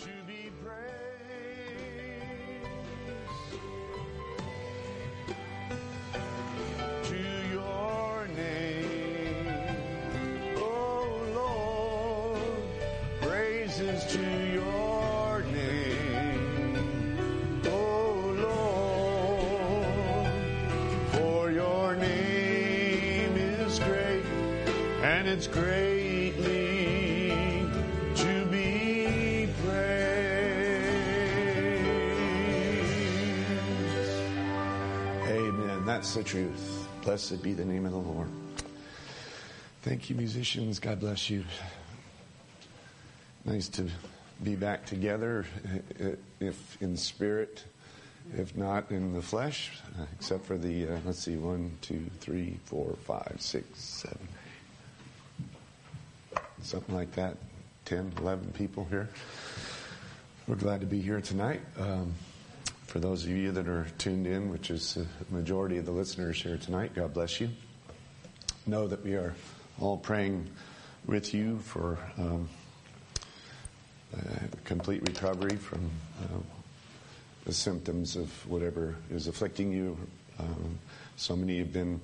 to be praised. To your name, oh Lord, praises to your name, oh Lord, for your name is great, and it's greatly to be praised. Amen. That's the truth. Blessed be the name of the Lord. Thank you, musicians. God bless you. Nice to be back together, if in spirit, if not in the flesh, except for the, 1, 2, 3, 4, 5, 6, 7, something like that, 10, 11 people here. We're glad to be here tonight. For those of you that are tuned in, which is the majority of the listeners here tonight, God bless you. Know that we are all praying with you for complete recovery from the symptoms of whatever is afflicting you. So many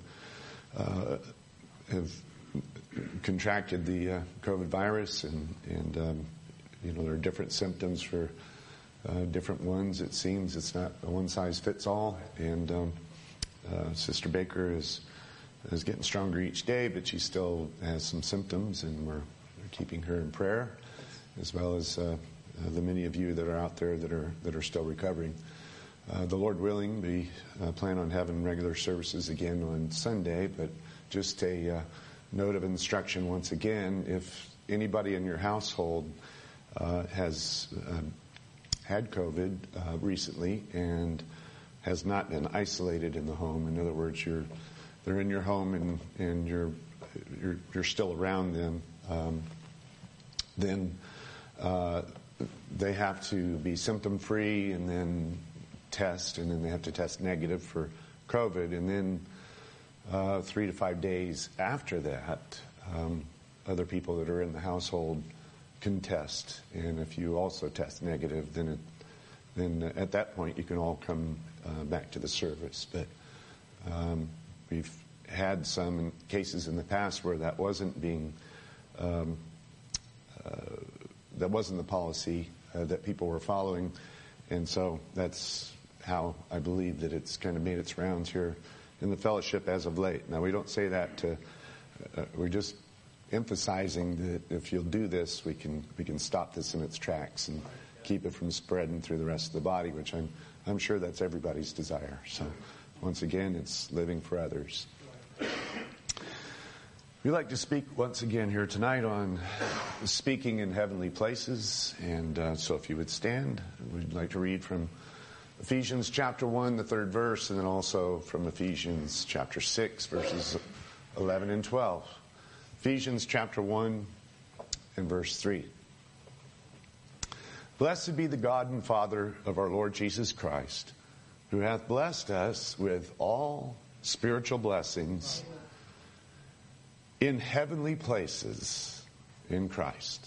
have contracted the COVID virus, and there are different symptoms for different ones. It seems it's not a one-size-fits-all, and Sister Baker is getting stronger each day, but she still has some symptoms, and we're keeping her in prayer, as well as the many of you that are out there that are still recovering. The Lord willing, we plan on having regular services again on Sunday, but just a note of instruction once again: if anybody in your household has had COVID recently and has not been isolated in the home. In other words, they're in your home and you're still around them. Then they have to be symptom free and then test, and then they have to test negative for COVID, and then 3 to 5 days after that, other people that are in the household can test, and if you also test negative, then at that point you can all come back to the service. But we've had some cases in the past where that wasn't being that wasn't the policy that people were following, and so that's how I believe that it's kind of made its rounds here in the fellowship as of late. Now, we don't say that to we're just emphasizing that if you'll do this, we can stop this in its tracks and keep it from spreading through the rest of the body, which I'm sure that's everybody's desire. So once again, it's living for others. We'd like to speak once again here tonight on speaking in heavenly places, and so if you would stand, we'd like to read from Ephesians chapter 1, the 3rd verse, and then also from Ephesians chapter 6, verses 11 and 12. Ephesians chapter 1 and verse 3. Blessed be the God and Father of our Lord Jesus Christ, who hath blessed us with all spiritual blessings in heavenly places in Christ.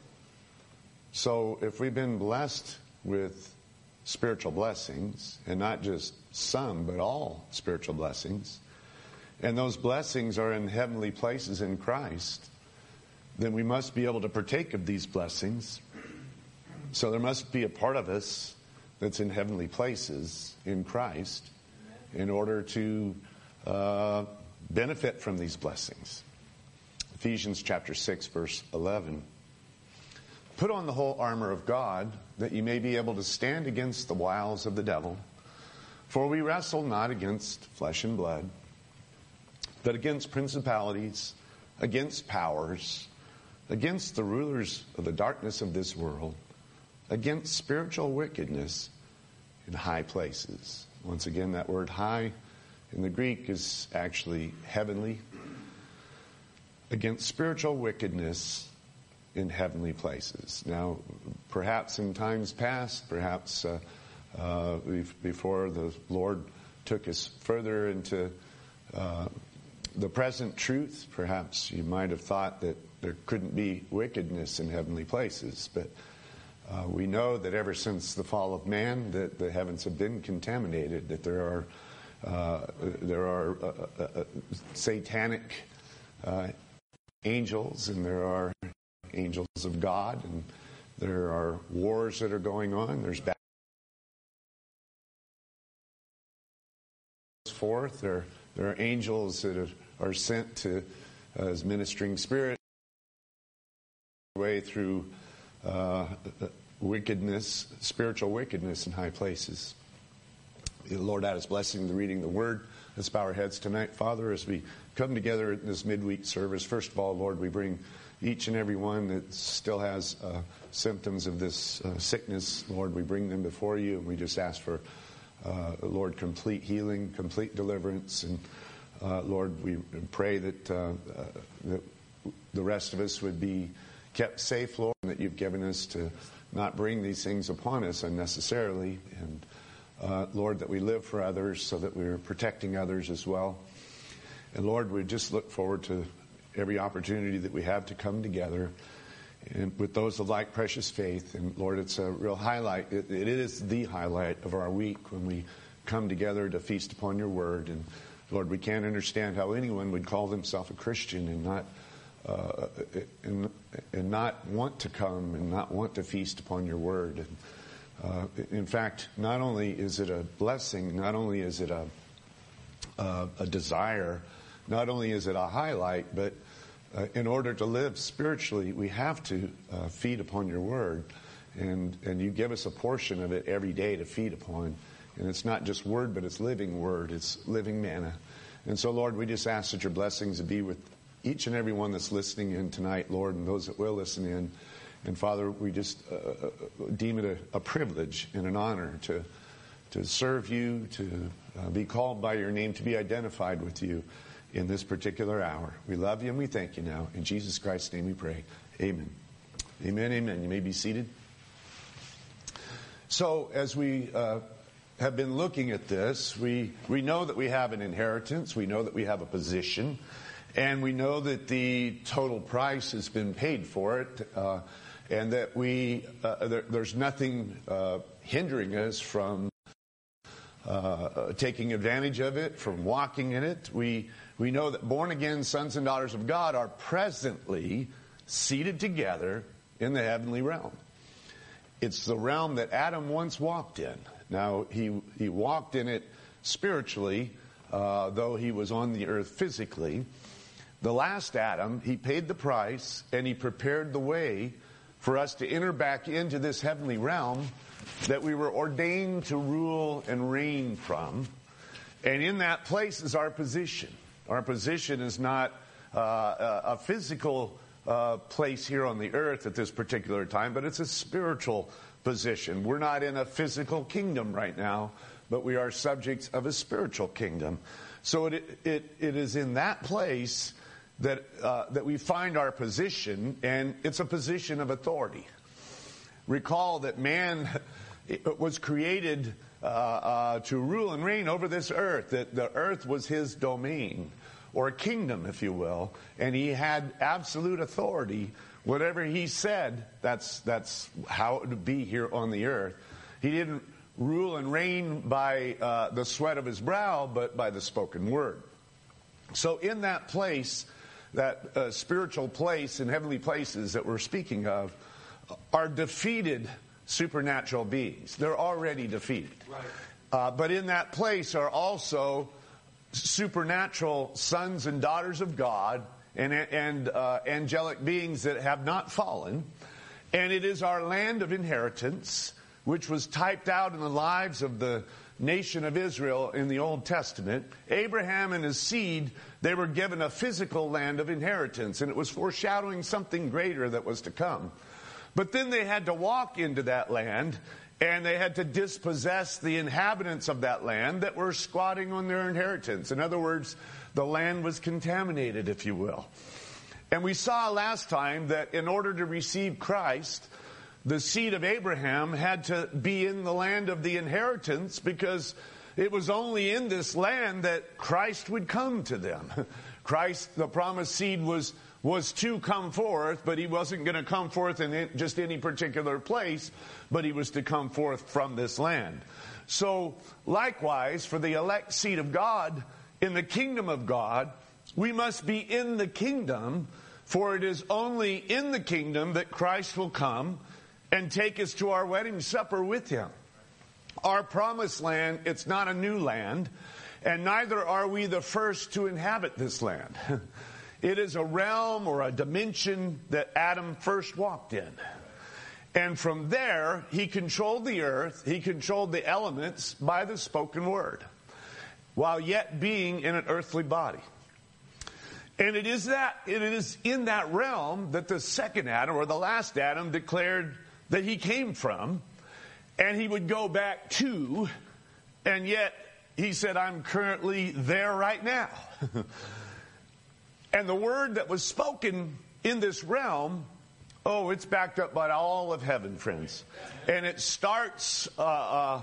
So if we've been blessed with spiritual blessings, and not just some, but all spiritual blessings, and those blessings are in heavenly places in Christ, then we must be able to partake of these blessings. So there must be a part of us that's in heavenly places in Christ in order to benefit from these blessings. Ephesians chapter 6, verse 11. Put on the whole armor of God, that ye may be able to stand against the wiles of the devil. For we wrestle not against flesh and blood, but against principalities, against powers, against the rulers of the darkness of this world, against spiritual wickedness in high places. Once again, that word high in the Greek is actually heavenly. Against spiritual wickedness in heavenly places. Now, perhaps in times past, perhaps before the Lord took us further into the present truth, perhaps you might have thought that there couldn't be wickedness in heavenly places. But We know that ever since the fall of man, that the heavens have been contaminated, that there are satanic angels, and there are angels of God, and there are wars that are going on. There's battles forth. There are angels that are sent to as ministering spirits way through wickedness, spiritual wickedness in high places. The Lord add His blessing to reading the Word. Let's bow our heads tonight. Father, as we come together in this midweek service, first of all, Lord, we bring each and every one that still has symptoms of this sickness. Lord, we bring them before you, and we just ask for, Lord, complete healing, complete deliverance. And Lord, we pray that the rest of us would be kept safe, Lord, and that you've given us to not bring these things upon us unnecessarily. And Lord, that we live for others so that we're protecting others as well. And Lord, we just look forward to every opportunity that we have to come together and with those of like precious faith. And Lord, it's a real highlight. It is the highlight of our week when we come together to feast upon your word. And Lord, we can't understand how anyone would call themselves a Christian and not want to come and not want to feast upon your word. And, in fact, not only is it a blessing, not only is it a desire, not only is it a highlight, but in order to live spiritually, we have to feed upon your word. And you give us a portion of it every day to feed upon. And it's not just word, but it's living word. It's living manna. And so, Lord, we just ask that your blessings would be with each and every one that's listening in tonight, Lord, and those that will listen in. And Father, we just deem it a privilege and an honor to serve you, to be called by your name, to be identified with you in this particular hour. We love you and we thank you now. In Jesus Christ's name we pray. Amen. Amen, amen. You may be seated. So as we have been looking at this, we know that we have an inheritance. We know that we have a position. And we know that the total price has been paid for it. And that there's nothing hindering us from taking advantage of it, from walking in it. We know that born-again sons and daughters of God are presently seated together in the heavenly realm. It's the realm that Adam once walked in. Now, he walked in it spiritually, though he was on the earth physically. The last Adam, he paid the price, and he prepared the way for us to enter back into this heavenly realm that we were ordained to rule and reign from. And in that place is our position. Our position is not a physical place here on the earth at this particular time, but it's a spiritual position. We're not in a physical kingdom right now, but we are subjects of a spiritual kingdom. So it is in that place that we find our position, and it's a position of authority. Recall that man was created to rule and reign over this earth, that the earth was his domain, or a kingdom, if you will, and he had absolute authority. Whatever he said, that's how it would be here on the earth. He didn't rule and reign by the sweat of his brow, but by the spoken word. So in that place, that spiritual place and heavenly places that we're speaking of are defeated supernatural beings. They're already defeated. Right. But in that place are also supernatural sons and daughters of God and angelic beings that have not fallen. And it is our land of inheritance, which was typed out in the lives of the nation of Israel in the Old Testament. Abraham and his seed, they were given a physical land of inheritance, and it was foreshadowing something greater that was to come. But then they had to walk into that land, and they had to dispossess the inhabitants of that land that were squatting on their inheritance. In other words, the land was contaminated, if you will. And we saw last time that in order to receive Christ, the seed of Abraham had to be in the land of the inheritance, because it was only in this land that Christ would come to them. Christ, the promised seed, was was to come forth, but he wasn't going to come forth in just any particular place, but he was to come forth from this land. So likewise, for the elect seed of God in the kingdom of God, we must be in the kingdom, for it is only in the kingdom that Christ will come and take us to our wedding supper with him. Our promised land, it's not a new land, and neither are we the first to inhabit this land. It is a realm or a dimension that Adam first walked in. And from there, he controlled the earth, he controlled the elements by the spoken word, while yet being in an earthly body. And it is in that realm that the second Adam, or the last Adam, declared that he came from, and he would go back to, and yet he said, I'm currently there right now. And the word that was spoken in this realm, it's backed up by all of heaven, friends. And it starts a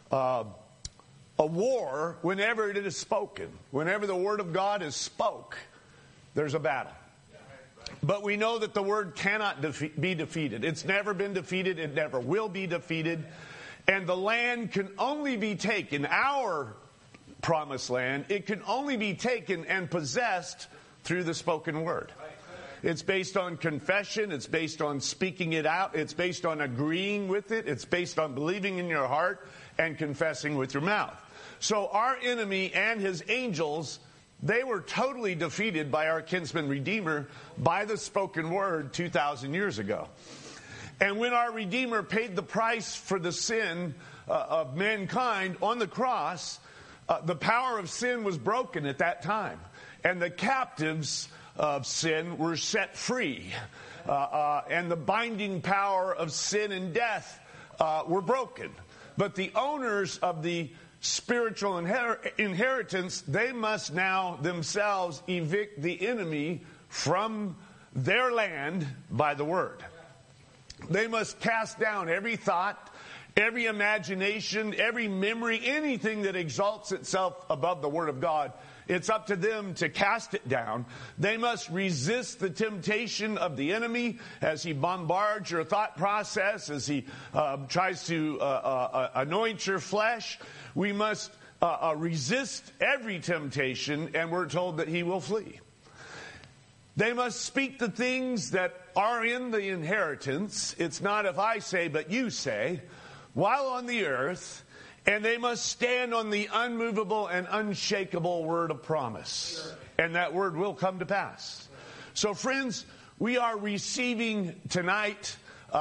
war whenever it is spoken. Whenever the word of God is spoke, there's a battle. But we know that the word cannot be defeated. It's never been defeated. It never will be defeated. And the land can only be taken, our promised land, it can only be taken and possessed through the spoken word. It's based on confession. It's based on speaking it out. It's based on agreeing with it. It's based on believing in your heart and confessing with your mouth. So our enemy and his angels, they were totally defeated by our kinsman Redeemer by the spoken word 2,000 years ago. And when our Redeemer paid the price for the sin of mankind on the cross, the power of sin was broken at that time. And the captives of sin were set free. And the binding power of sin and death were broken. But the owners of the spiritual inheritance, they must now themselves evict the enemy from their land by the word. They must cast down every thought, every imagination, every memory, anything that exalts itself above the word of God. It's up to them to cast it down. They must resist the temptation of the enemy as he bombards your thought process, as he tries to anoint your flesh. We must resist every temptation, and we're told that he will flee. They must speak the things that are in the inheritance. It's not if I say, but you say, while on the earth. And they must stand on the unmovable and unshakable word of promise. Sure. And that word will come to pass. So friends, we are receiving tonight,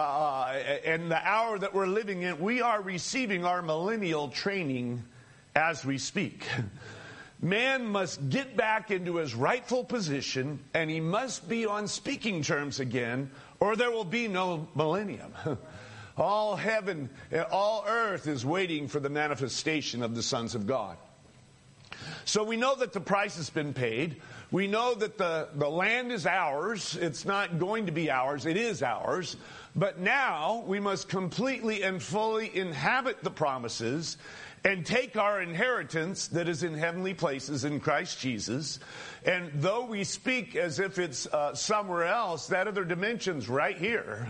and the hour that we're living in, we are receiving our millennial training as we speak. Man must get back into his rightful position, and he must be on speaking terms again, or there will be no millennium. All heaven, all earth is waiting for the manifestation of the sons of God. So we know that the price has been paid. We know that the land is ours. It's not going to be ours. It is ours. But now we must completely and fully inhabit the promises and take our inheritance that is in heavenly places in Christ Jesus. And though we speak as if it's somewhere else, that other dimension's right here.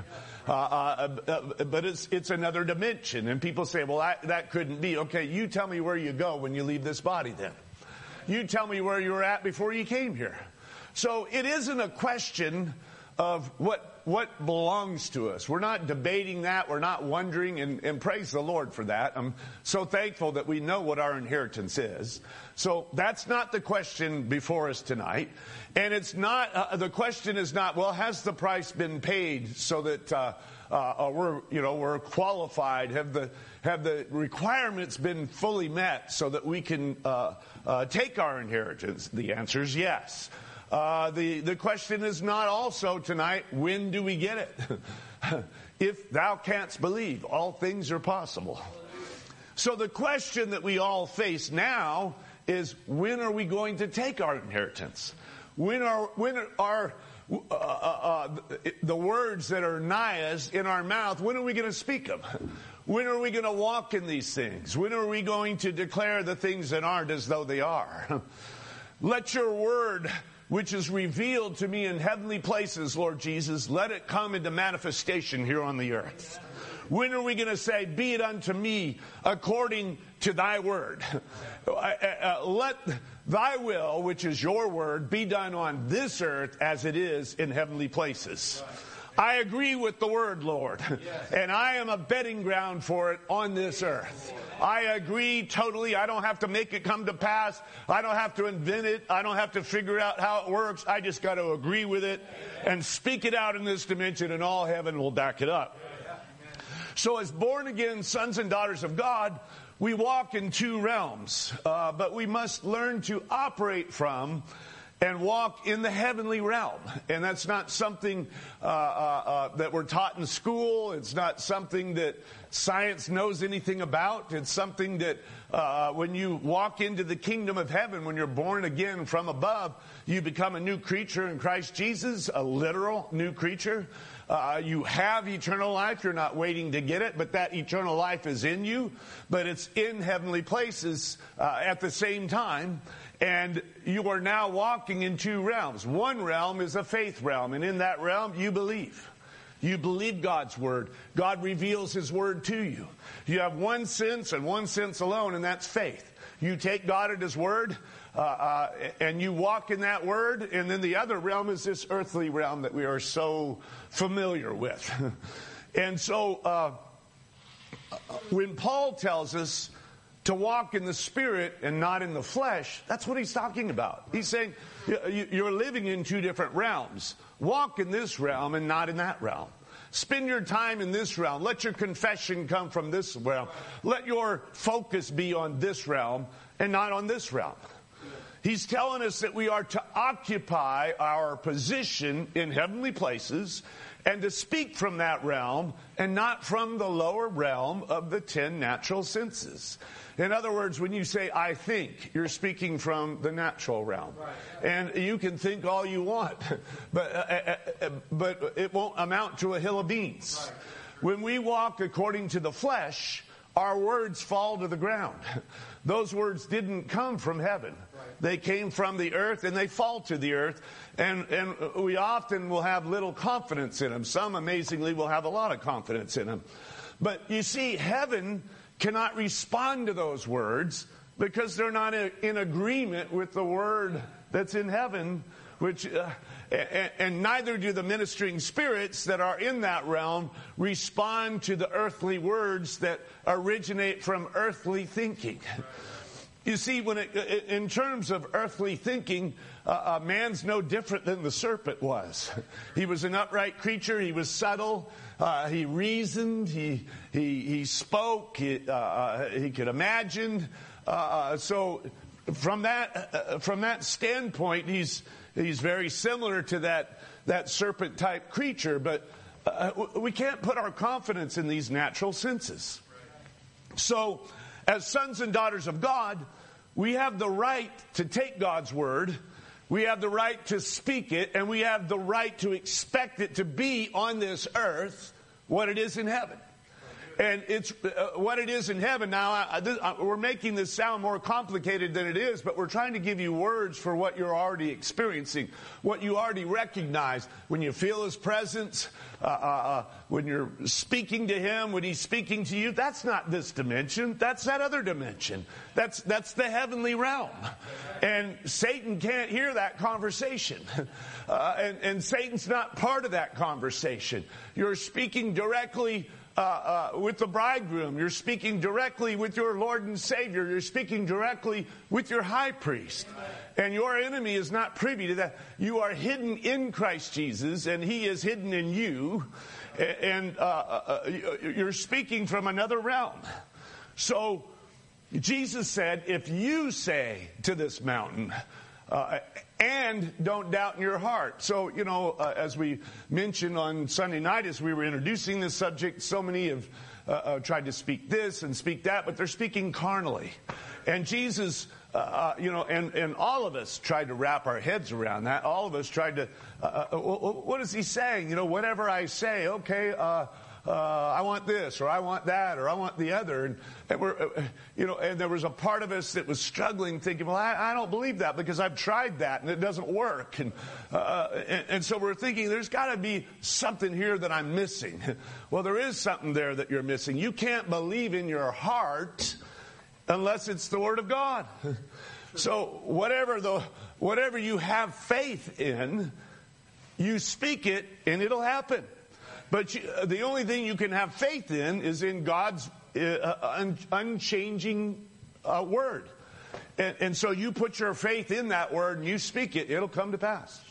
But it's another dimension. And people say, well, that couldn't be. Okay, you tell me where you go when you leave this body then. You tell me where you were at before you came here. So it isn't a question of what belongs to us. We're not debating that. We're not wondering, and praise the Lord for that. I'm so thankful that we know what our inheritance is. So that's not the question before us tonight. And it's not, the question is not, well, has the price been paid so that we're qualified? Have the requirements been fully met so that we can take our inheritance? The answer is yes. The question is not also tonight, when do we get it? If thou canst believe, all things are possible. So the question that we all face now is, when are we going to take our inheritance? When are the words that are nigh us in our mouth, when are we going to speak them? When are we going to walk in these things? When are we going to declare the things that aren't as though they are? Let your word which is revealed to me in heavenly places, Lord Jesus, let it come into manifestation here on the earth. When are we going to say, be it unto me according to thy word? Let thy will, which is your word, be done on this earth as it is in heavenly places. I agree with the word, Lord, and I am a bedding ground for it on this earth. I agree totally. I don't have to make it come to pass. I don't have to invent it. I don't have to figure out how it works. I just got to agree with it and speak it out in this dimension, and all heaven will back it up. So as born-again sons and daughters of God, we walk in two realms, but we must learn to operate from and walk in the heavenly realm. And that's not something that we're taught in school. It's not something that science knows anything about. It's something that when you walk into the kingdom of heaven, when you're born again from above, you become a new creature in Christ Jesus, a literal new creature. You have eternal life. You're not waiting to get it, but that eternal life is in you. But it's in heavenly places at the same time. And you are now walking in two realms. One realm is a faith realm, and in that realm you believe. You believe God's word. God reveals his word to you. You have one sense and one sense alone, and that's faith. You take God at his word, and you walk in that word, and then the other realm is this earthly realm that we are so familiar with. And so when Paul tells us to walk in the Spirit and not in the flesh, that's what he's talking about. He's saying you're living in two different realms. Walk in this realm and not in that realm. Spend your time in this realm. Let your confession come from this realm. Let your focus be on this realm and not on this realm. He's telling us that we are to occupy our position in heavenly places and to speak from that realm and not from the lower realm of the 10 natural senses. In other words, when you say, I think, you're speaking from the natural realm. And you can think all you want, but it won't amount to a hill of beans. When we walk according to the flesh, our words fall to the ground. Those words didn't come from heaven. They came from the earth, and they fall to the earth. And we often will have little confidence in them. Some, amazingly, will have a lot of confidence in them. But you see, heaven cannot respond to those words because they're not in agreement with the word that's in heaven, which and neither do the ministering spirits that are in that realm respond to the earthly words that originate from earthly thinking. You see, in terms of earthly thinking, man's no different than the serpent was. He was an upright creature. He was subtle. He reasoned. He spoke. He could imagine. So from that standpoint, he's very similar to that serpent type creature. But we can't put our confidence in these natural senses. So, as sons and daughters of God, we have the right to take God's word, we have the right to speak it, and we have the right to expect it to be on this earth what it is in heaven. And it's what it is in heaven. Now, we're making this sound more complicated than it is, but we're trying to give you words for what you're already experiencing, what you already recognize when you feel his presence, when you're speaking to him, when he's speaking to you. That's not this dimension. That's that other dimension. That's the heavenly realm. And Satan can't hear that conversation. And Satan's not part of that conversation. You're speaking directly with the bridegroom. You're speaking directly with your Lord and Savior. You're speaking directly with your high priest. And your enemy is not privy to that. You are hidden in Christ Jesus, and he is hidden in you. And you're speaking from another realm. So Jesus said, if you say to this mountain, and don't doubt in your heart. So, as we mentioned on Sunday night as we were introducing this subject, so many have tried to speak this and speak that, but they're speaking carnally. And Jesus, and all of us tried to wrap our heads around that. All of us tried to, what is he saying? Whatever I say, okay, I want this, or I want that, or I want the other. And we're, and there was a part of us that was struggling, thinking, well, I don't believe that because I've tried that and it doesn't work. And so we're thinking there's got to be something here that I'm missing. Well, there is something there that you're missing. You can't believe in your heart unless it's the Word of God. So whatever you have faith in, you speak it and it'll happen. But the only thing you can have faith in is in God's unchanging Word. And so you put your faith in that Word and you speak it, it'll come to pass.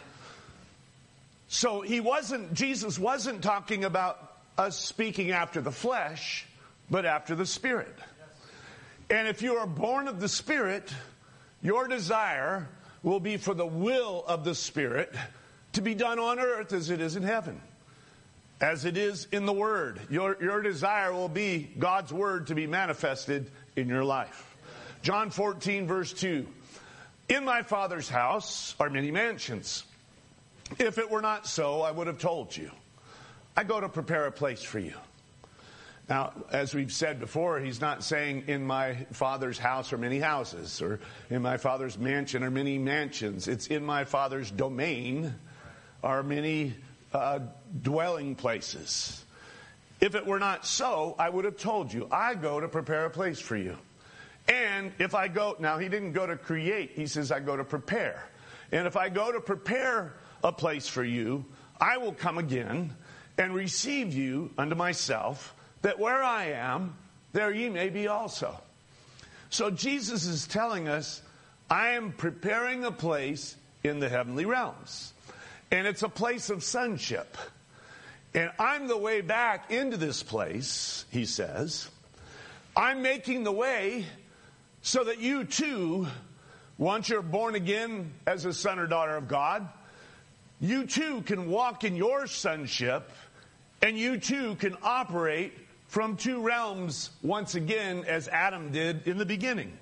So Jesus wasn't talking about us speaking after the flesh, but after the Spirit. And if you are born of the Spirit, your desire will be for the will of the Spirit to be done on earth as it is in heaven, as it is in the Word. Your desire will be God's Word to be manifested in your life. John 14, verse 2. In my Father's house are many mansions. If it were not so, I would have told you. I go to prepare a place for you. Now, as we've said before, he's not saying in my Father's house are many houses, or in my Father's mansion are many mansions. It's in my Father's domain are many dwelling places. If it were not so, I would have told you. I go to prepare a place for you. And if I go, now he didn't go to create, he says I go to prepare. And if I go to prepare a place for you, I will come again and receive you unto myself, that where I am, there ye may be also. So Jesus is telling us, I am preparing a place in the heavenly realms. And it's a place of sonship. And I'm the way back into this place, he says. I'm making the way so that you too, once you're born again as a son or daughter of God, you too can walk in your sonship, and you too can operate from two realms once again as Adam did in the beginning.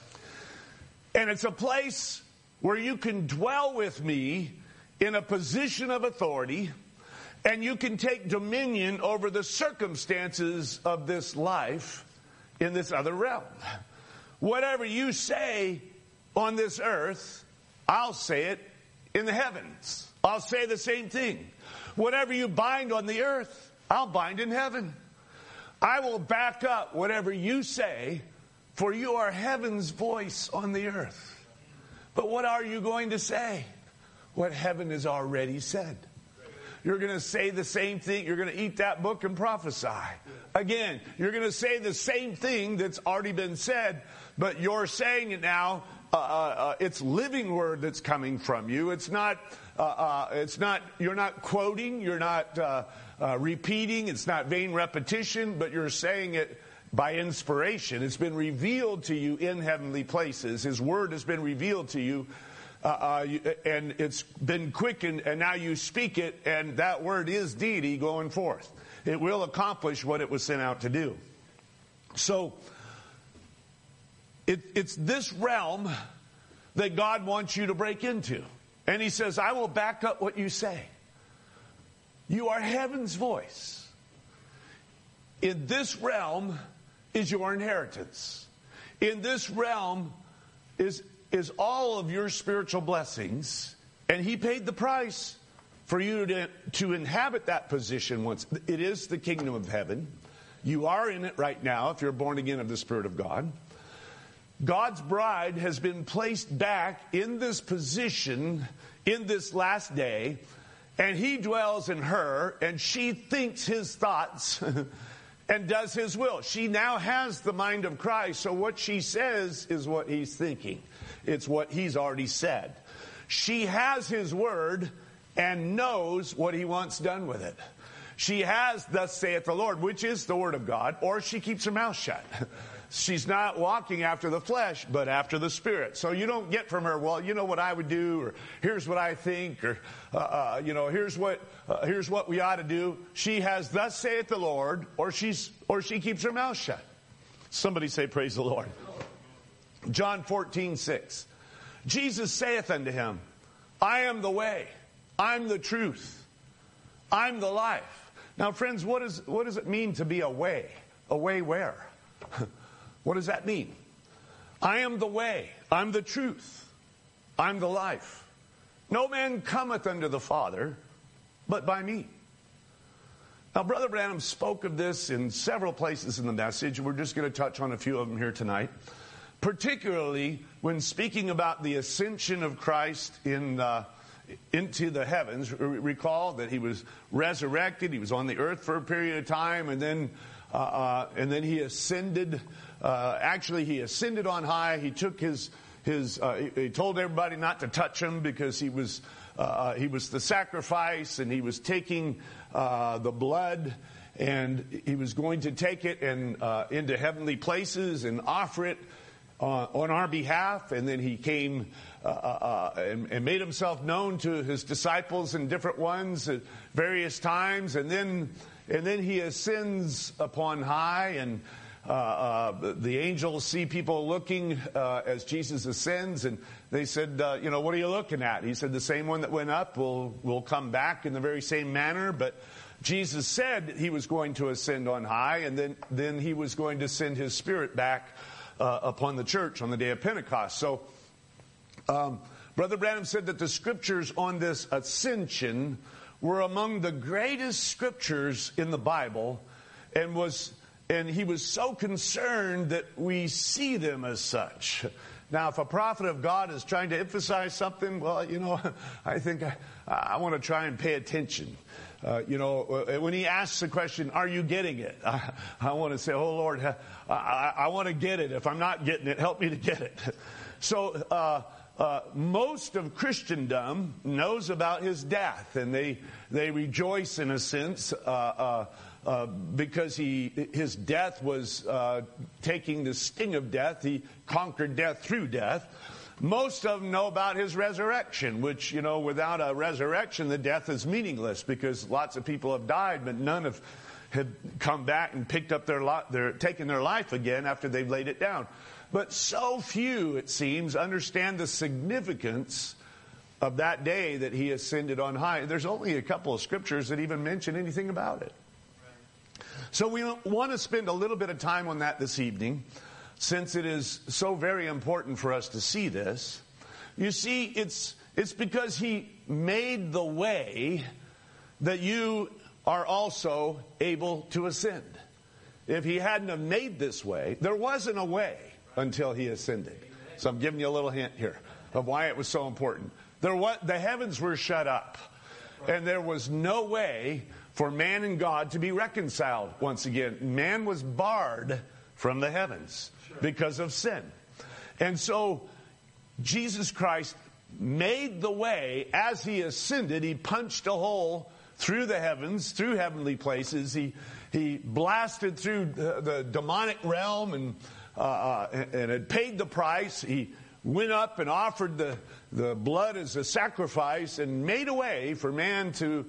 And it's a place where you can dwell with me in a position of authority, and you can take dominion over the circumstances of this life in this other realm. Whatever you say on this earth, I'll say it in the heavens. I'll say the same thing. Whatever you bind on the earth, I'll bind in heaven. I will back up whatever you say, for you are heaven's voice on the earth. But what are you going to say? What heaven has already said. You're going to say the same thing. You're going to eat that book and prophesy. Again, you're going to say the same thing that's already been said, but you're saying it now. It's living word that's coming from you. It's not. You're not quoting. You're not repeating. It's not vain repetition, but you're saying it by inspiration. It's been revealed to you in heavenly places. His word has been revealed to you. And it's been quickened, and now you speak it, and that word is deity going forth. It will accomplish what it was sent out to do. So, it's this realm that God wants you to break into. And he says, I will back up what you say. You are heaven's voice. In this realm is your inheritance. In this realm is all of your spiritual blessings, and he paid the price for you to inhabit that position once. It is the kingdom of heaven. You are in it right now if you're born again of the Spirit of God. God's bride has been placed back in this position in this last day, and he dwells in her, and she thinks his thoughts and does his will. She now has the mind of Christ, so what she says is what he's thinking. It's what he's already said. She has his word and knows what he wants done with it. She has, thus saith the Lord, which is the word of God, or she keeps her mouth shut. She's not walking after the flesh, but after the Spirit. So you don't get from her, well, you know what I would do, or here's what I think, or here's what we ought to do. She has, thus saith the Lord, or she keeps her mouth shut. Somebody say, praise the Lord. John 14:6. Jesus saith unto him, I am the way, I'm the truth, I'm the life. Now, friends, what does it mean to be a way? A way where? What does that mean? I am the way. I'm the truth. I'm the life. No man cometh unto the Father but by me. Now, Brother Branham spoke of this in several places in the message. We're just going to touch on a few of them here tonight. Particularly when speaking about the ascension of Christ into the heavens. Recall that he was resurrected. He was on the earth for a period of time, and then he ascended. Actually, he ascended on high. He took he told everybody not to touch him because he was the sacrifice, and he was taking the blood, and he was going to take it and into heavenly places and offer it on our behalf. And then he came and made himself known to his disciples and different ones at various times, and then he ascends upon high, and the angels see people looking as Jesus ascends, and they said, what are you looking at? He said, the same one that went up will come back in the very same manner. But Jesus said he was going to ascend on high, and then he was going to send his Spirit back upon the church on the day of Pentecost. So Brother Branham said that the scriptures on this ascension were among the greatest scriptures in the Bible, and he was so concerned that we see them as such. Now, if a prophet of God is trying to emphasize something, well, I think I want to try and pay attention. When he asks the question, are you getting it? I want to say, oh, Lord, I want to get it. If I'm not getting it, help me to get it. So most of Christendom knows about his death, and they rejoice in a sense because his death was taking the sting of death. He conquered death through death. Most of them know about his resurrection, which, without a resurrection, the death is meaningless, because lots of people have died, but none have come back and picked up taken their life again after they've laid it down. But so few, it seems, understand the significance of that day that he ascended on high. There's only a couple of scriptures that even mention anything about it. So we want to spend a little bit of time on that this evening, since it is so very important for us to see this. You see, it's because he made the way that you are also able to ascend. If he hadn't have made this way, there wasn't a way until he ascended. So I'm giving you a little hint here of why it was so important. The heavens were shut up, and there was no way for man and God to be reconciled once again. Man was barred from the heavens because of sin. And so Jesus Christ made the way. As he ascended, he punched a hole through the heavens, through heavenly places. He blasted through the demonic realm and had paid the price. He went up and offered the blood as a sacrifice and made a way for man to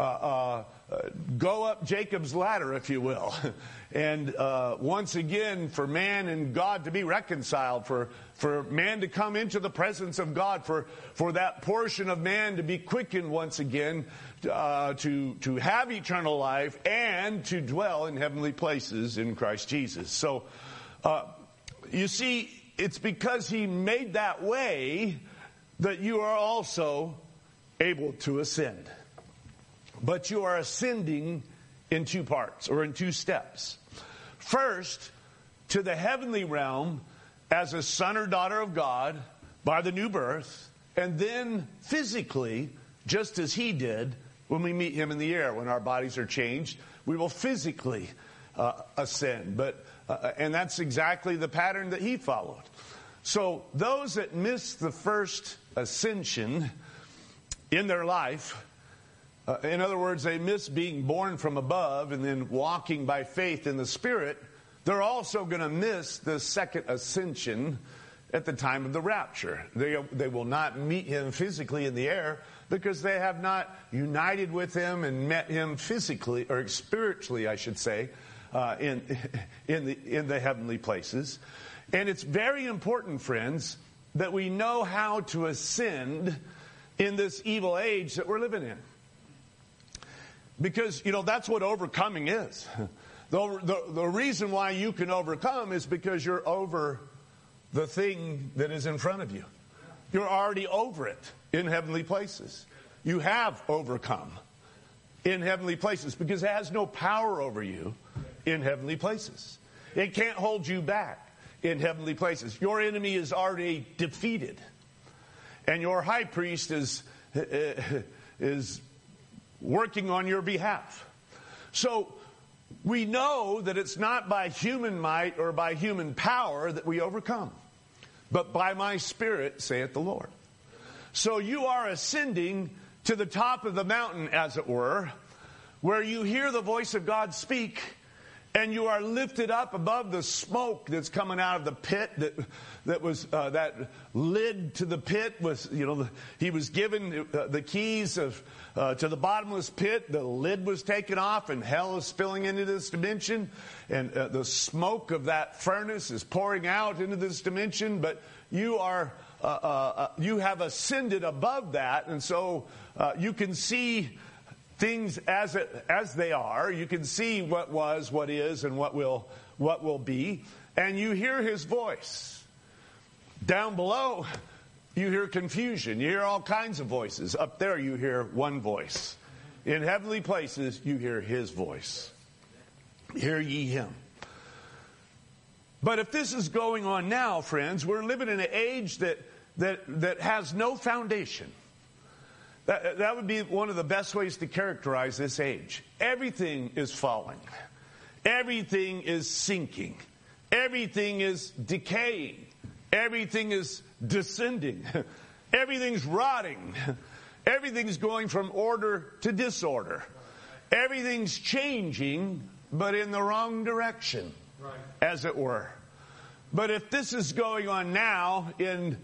go up Jacob's ladder, if you will. And once again, for man and God to be reconciled, for man to come into the presence of God, for that portion of man to be quickened once again, to have eternal life and to dwell in heavenly places in Christ Jesus. So, you see, it's because he made that way that you are also able to ascend. But you are ascending in two parts, or in two steps. First, to the heavenly realm as a son or daughter of God by the new birth, and then physically, just as he did when we meet him in the air. When our bodies are changed, we will physically ascend. And that's exactly the pattern that he followed. So those that miss the first ascension in their life, in other words, they miss being born from above and then walking by faith in the Spirit, they're also going to miss the second ascension at the time of the rapture. They will not meet him physically in the air because they have not united with him and met him physically, or spiritually, I should say, in the heavenly places. And it's very important, friends, that we know how to ascend in this evil age that we're living in. Because, that's what overcoming is. The reason why you can overcome is because you're over the thing that is in front of you. You're already over it in heavenly places. You have overcome in heavenly places because it has no power over you in heavenly places. It can't hold you back in heavenly places. Your enemy is already defeated. And your high priest is working on your behalf. So we know that it's not by human might or by human power that we overcome, but by my Spirit, saith the Lord. So you are ascending to the top of the mountain, as it were, where you hear the voice of God speak, and you are lifted up above the smoke that's coming out of the pit that lid to the pit was, he was given the keys to the bottomless pit. The lid was taken off, and hell is spilling into this dimension, and the smoke of that furnace is pouring out into this dimension. But you have ascended above that, and so you can see things as they are. You can see what was, what is, and what will be. And you hear his voice. Down below, you hear confusion. You hear all kinds of voices. Up there, you hear one voice. In heavenly places, you hear his voice. Hear ye him. But if this is going on now, friends, we're living in an age that has no foundation. That would be one of the best ways to characterize this age. Everything is falling. Everything is sinking. Everything is decaying. Everything is descending. Everything's rotting. Everything's going from order to disorder. Everything's changing, but in the wrong direction, as it were. But if this is going on now in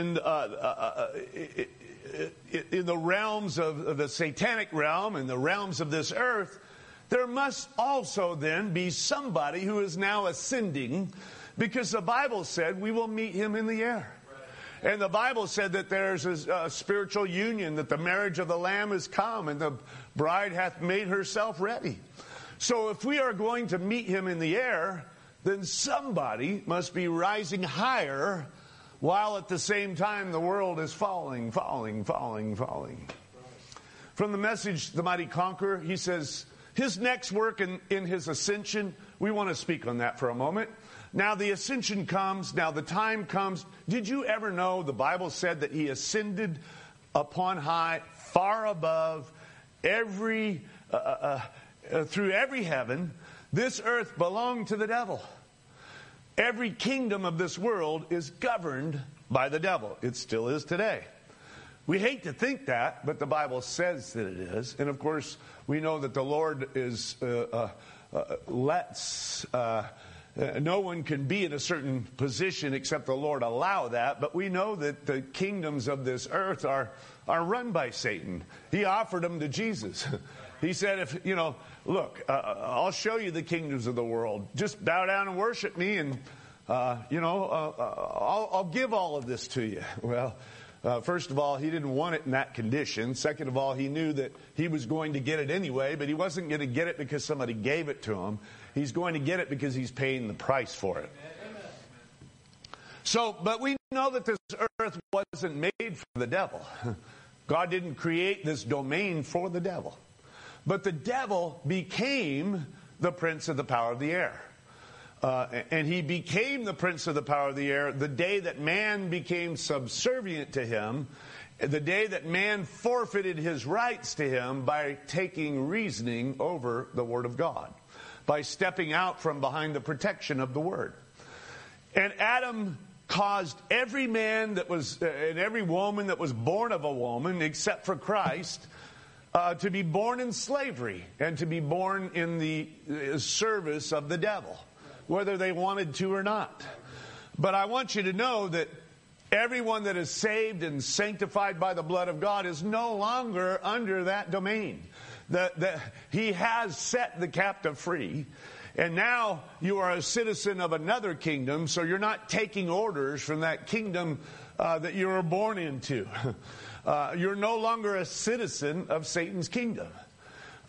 the realms of the satanic realm and the realms of this earth, there must also then be somebody who is now ascending, because the Bible said we will meet him in the air. And the Bible said that there's a spiritual union, that the marriage of the Lamb is come and the bride hath made herself ready. So if we are going to meet him in the air, then somebody must be rising higher, while at the same time the world is falling. From the Message, The Mighty Conqueror, he says, his next work in his ascension, we want to speak on that for a moment. Now the ascension comes, now the time comes. Did you ever know the Bible said that he ascended upon high, far above through every heaven? This earth belonged to the devil. Every kingdom of this world is governed by the devil. It still is today. We hate to think that, but the Bible says that it is. And of course, we know that the Lord is no one can be in a certain position except the Lord allow that. But we know that the kingdoms of this earth are run by Satan. He offered them to Jesus. He said, look, I'll show you the kingdoms of the world. Just bow down and worship me, and I'll give all of this to you. Well, first of all, he didn't want it in that condition. Second of all, he knew that he was going to get it anyway, but he wasn't going to get it because somebody gave it to him. He's going to get it because he's paying the price for it. So, but we know that this earth wasn't made for the devil. God didn't create this domain for the devil. But the devil became the prince of the power of the air. And he became the prince of the power of the air the day that man became subservient to him, the day that man forfeited his rights to him by taking reasoning over the Word of God, by stepping out from behind the protection of the Word. And Adam caused every man that was, and every woman that was born of a woman, except for Christ, to be born in slavery and to be born in the service of the devil, whether they wanted to or not. But I want you to know that everyone that is saved and sanctified by the blood of God is no longer under that domain. He has set the captive free. And now you are a citizen of another kingdom, so you're not taking orders from that kingdom that you were born into. You're no longer a citizen of Satan's kingdom.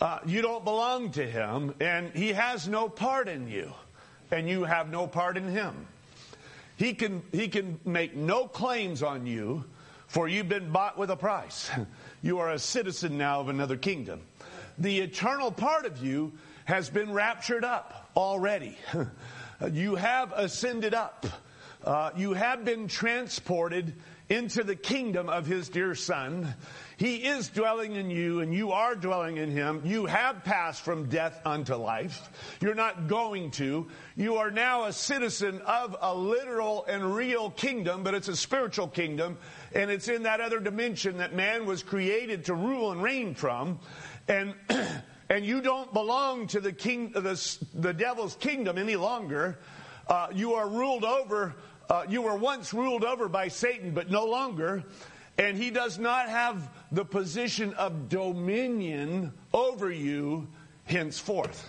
You don't belong to him, and he has no part in you, and you have no part in him. He can make no claims on you, for you've been bought with a price. You are a citizen now of another kingdom. The eternal part of you has been raptured up already. You have ascended up. You have been transported into the kingdom of his dear Son. He is dwelling in you, and you are dwelling in him. You have passed from death unto life. You're not going to. You are now a citizen of a literal and real kingdom, but it's a spiritual kingdom, and it's in that other dimension that man was created to rule and reign from. And you don't belong to the devil's kingdom any longer. You are ruled over. You were once ruled over by Satan, but no longer. And he does not have the position of dominion over you henceforth.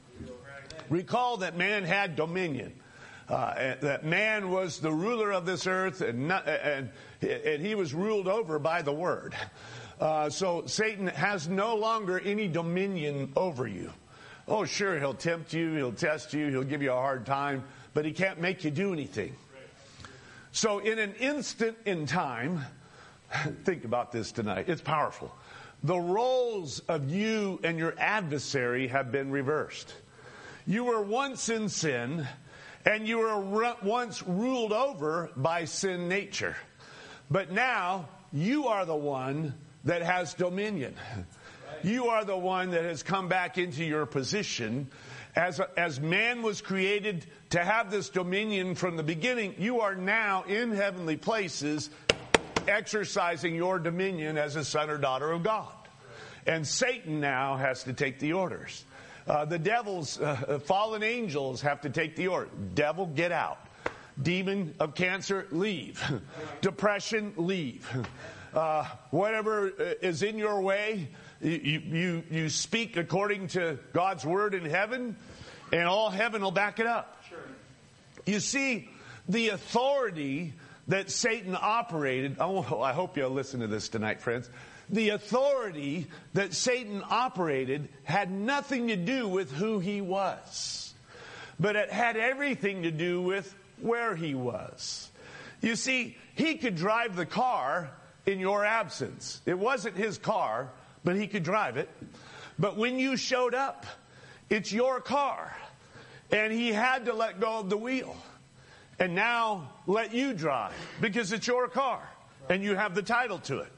Recall that man had dominion. That man was the ruler of this earth, and he was ruled over by the Word. So Satan has no longer any dominion over you. Oh, sure, he'll tempt you, he'll test you, he'll give you a hard time, but he can't make you do anything. So in an instant in time, think about this tonight, it's powerful. The roles of you and your adversary have been reversed. You were once in sin, and you were once ruled over by sin nature. But now, you are the one that has dominion. You are the one that has come back into your position. As man was created to have this dominion from the beginning, you are now in heavenly places exercising your dominion as a son or daughter of God. And Satan now has to take the orders. The devil's fallen angels have to take the order. Devil, get out. Demon of cancer, leave. Depression, leave. Whatever is in your way, you speak according to God's word in heaven, and all heaven will back it up. Sure. You see, the authority that Satan operated, I hope you'll listen to this tonight, friends. The authority that Satan operated had nothing to do with who he was, but it had everything to do with where he was. You see, he could drive the car in your absence. It wasn't his car, but he could drive it. But when you showed up, it's your car, and he had to let go of the wheel and now let you drive because it's your car and you have the title to it.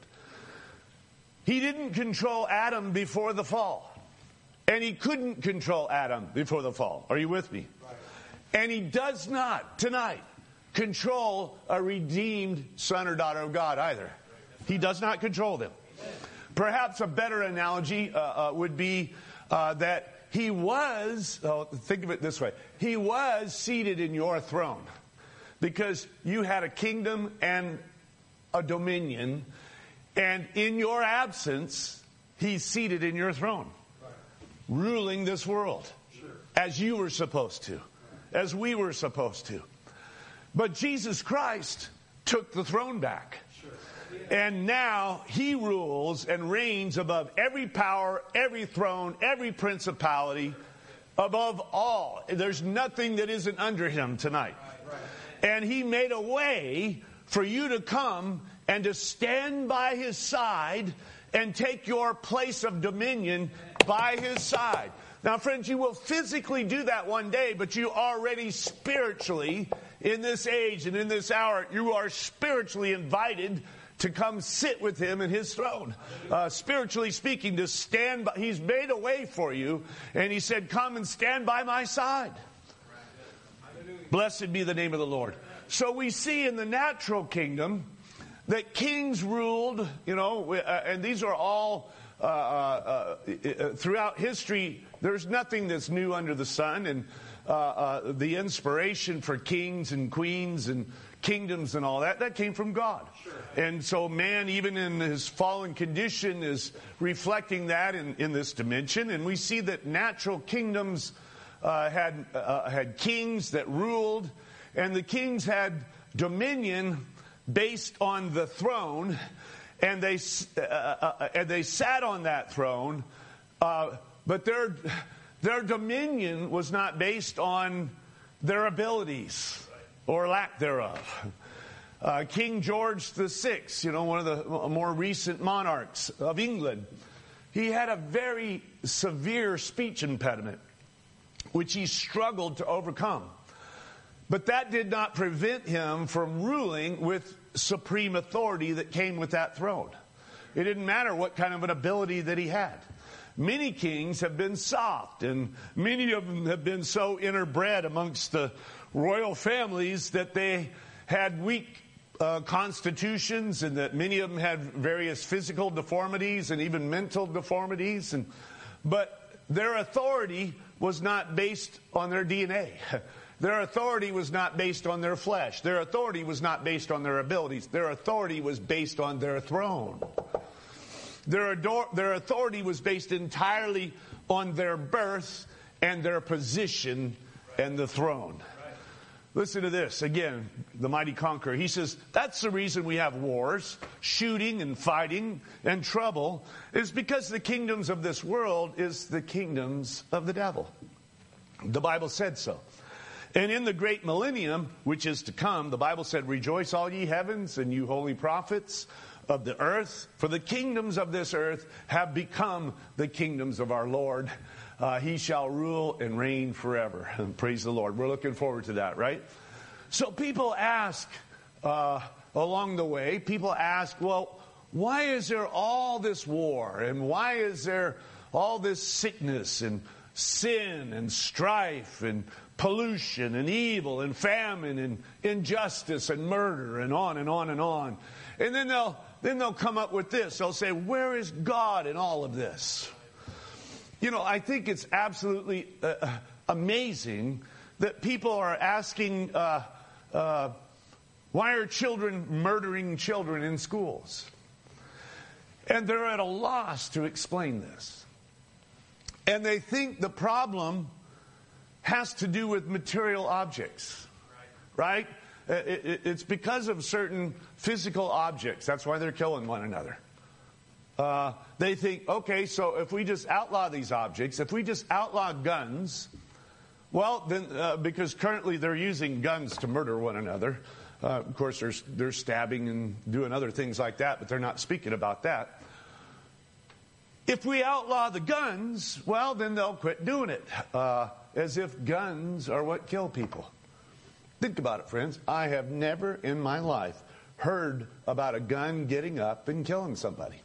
He didn't control Adam before the fall, and he couldn't control Adam before the fall. Are you with me? Right. And he does not tonight control a redeemed son or daughter of God either. He does not control them. Perhaps a better analogy would be that he was, think of it this way, he was seated in your throne because you had a kingdom and a dominion, and in your absence, he's seated in your throne, ruling this world as you were supposed to, as we were supposed to. But Jesus Christ took the throne back. And now he rules and reigns above every power, every throne, every principality, above all. There's nothing that isn't under him tonight. And he made a way for you to come and to stand by his side and take your place of dominion by his side. Now, friends, you will physically do that one day, but you already spiritually, in this age and in this hour, you are spiritually invited to come sit with him in his throne. Spiritually speaking, to stand by, he's made a way for you, and he said, come and stand by my side. Blessed be the name of the Lord. So we see in the natural kingdom that kings ruled, and these are all throughout history. There's nothing that's new under the sun, and the inspiration for kings and queens and kingdoms and all that came from God. Sure. And so man, even in his fallen condition, is reflecting that in this dimension. And we see that natural kingdoms had kings that ruled, and the kings had dominion based on the throne, and they sat on that throne But their dominion was not based on their abilities or lack thereof. King George VI, one of the more recent monarchs of England, he had a very severe speech impediment, which he struggled to overcome. But that did not prevent him from ruling with supreme authority that came with that throne. It didn't matter what kind of an ability that he had. Many kings have been soft, and many of them have been so interbred amongst the royal families that they had weak constitutions, and that many of them had various physical deformities and even mental deformities. But their authority was not based on their DNA. Their authority was not based on their flesh. Their authority was not based on their abilities. Their authority was based on their throne. Their authority was based entirely on their birth and their position and the throne. Listen to this. Again, the mighty conqueror. He says, that's the reason we have wars, shooting and fighting and trouble, is because the kingdoms of this world is the kingdoms of the devil. The Bible said so. And in the great millennium, which is to come, the Bible said, rejoice all ye heavens and you holy prophets of the earth, for the kingdoms of this earth have become the kingdoms of our Lord. He shall rule and reign forever. And praise the Lord. We're looking forward to that, right? So people ask, along the way, well, why is there all this war? And why is there all this sickness and sin and strife and pollution and evil and famine and injustice and murder and on and on and on? And then they'll come up with this. They'll say, where is God in all of this? I think it's absolutely amazing that people are asking, why are children murdering children in schools? And they're at a loss to explain this. And they think the problem has to do with material objects, right? It's because of certain physical objects. That's why they're killing one another. They think, okay, so if we just outlaw these objects, if we just outlaw guns, well, then, because currently they're using guns to murder one another. Of course, they're stabbing and doing other things like that, but they're not speaking about that. If we outlaw the guns, well, then they'll quit doing it, as if guns are what kill people. Think about it, friends. I have never in my life heard about a gun getting up and killing somebody.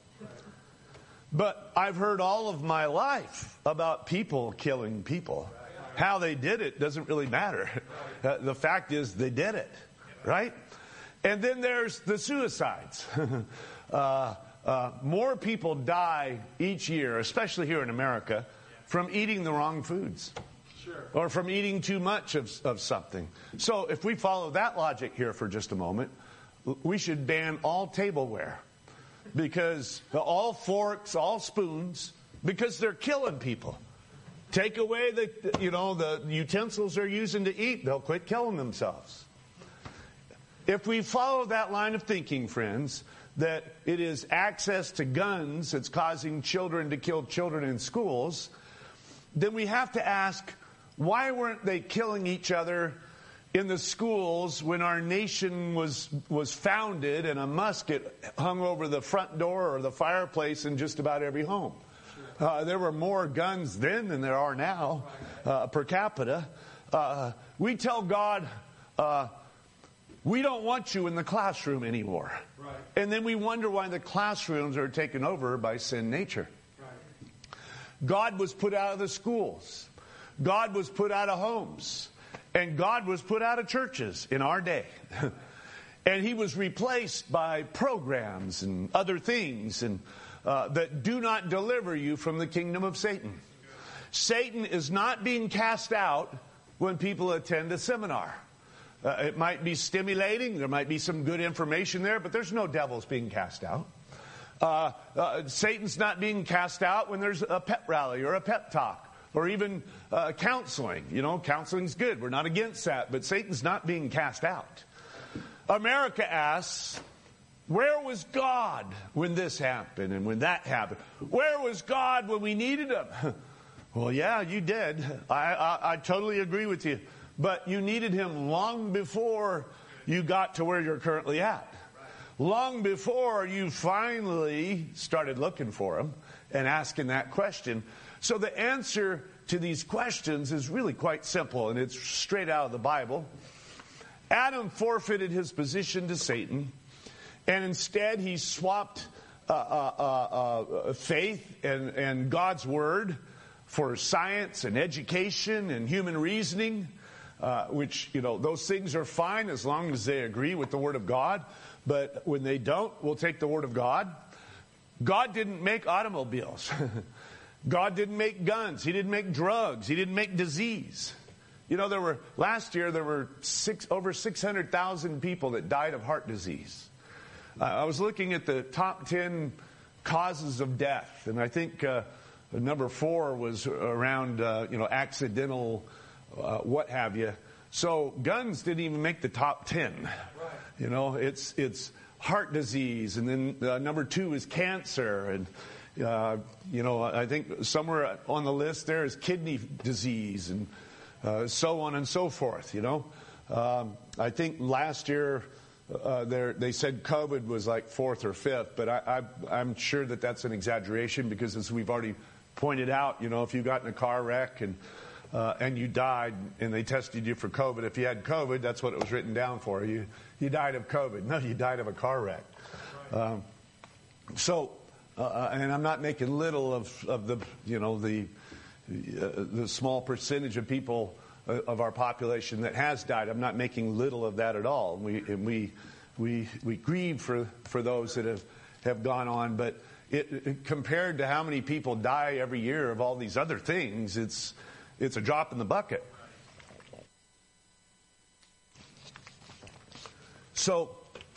But I've heard all of my life about people killing people. How they did it doesn't really matter. The fact is they did it, right? And then there's the suicides. More people die each year, especially here in America, from eating the wrong foods. Or from eating too much of something. So if we follow that logic here for just a moment, we should ban all tableware. Because all forks, all spoons, because they're killing people. Take away the utensils they're using to eat, they'll quit killing themselves. If we follow that line of thinking, friends, that it is access to guns that's causing children to kill children in schools, then we have to ask, why weren't they killing each other in the schools when our nation was founded and a musket hung over the front door or the fireplace in just about every home? There were more guns then than there are now, per capita. We tell God, we don't want you in the classroom anymore. Right. And then we wonder why the classrooms are taken over by sin nature. Right. God was put out of the schools. God was put out of homes. And God was put out of churches in our day. And he was replaced by programs and other things that do not deliver you from the kingdom of Satan. Satan is not being cast out when people attend a seminar. It might be stimulating. There might be some good information there, but there's no devils being cast out. Satan's not being cast out when there's a pep rally or a pep talk. Or even counseling. Counseling's good. We're not against that. But Satan's not being cast out. America asks, Where was God when this happened and when that happened? Where was God when we needed Him? Well, yeah, you did. I totally agree with you. But you needed Him long before you got to where you're currently at. Long before you finally started looking for Him and asking that question. So the answer to these questions is really quite simple, and it's straight out of the Bible. Adam forfeited his position to Satan, and instead he swapped faith and God's Word for science and education and human reasoning, which, those things are fine as long as they agree with the Word of God. But when they don't, we'll take the Word of God. God didn't make automobiles. God didn't make guns. He didn't make drugs. He didn't make disease. Last year there were over 600,000 people that died of heart disease. I was looking at the top 10 causes of death, and I think number 4 was around accidental what have you. So guns didn't even make the top 10. It's heart disease, and then number 2 is cancer, and I think somewhere on the list there is kidney disease, and so on and so forth. I think last year they said COVID was like 4th or 5th, but I'm sure that that's an exaggeration, because as we've already pointed out, if you got in a car wreck and you died and they tested you for COVID, if you had COVID, that's what it was written down for. You died of COVID. No, you died of a car wreck. And I'm not making little of the small percentage of people of our population that has died. I'm not making little of that at all. We grieve for those that have gone on, but compared to how many people die every year of all these other things, it's a drop in the bucket. So,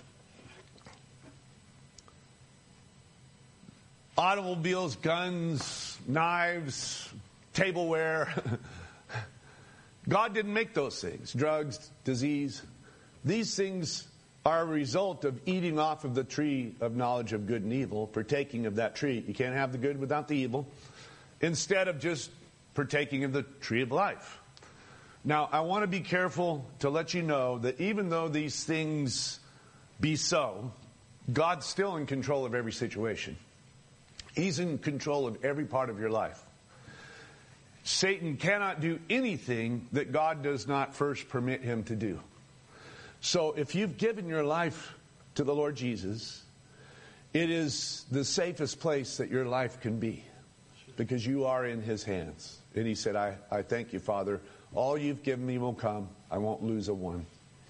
automobiles, guns, knives, tableware. God didn't make those things. Drugs, disease. These things are a result of eating off of the tree of knowledge of good and evil, partaking of that tree. You can't have the good without the evil. Instead of just partaking of the tree of life. Now, I want to be careful to let you know that even though these things be so, God's still in control of every situation. He's in control of every part of your life. Satan cannot do anything that God does not first permit him to do. So if you've given your life to the Lord Jesus, it is the safest place that your life can be, because you are in His hands. And He said, I thank you, Father. All you've given me will come. I won't lose a one.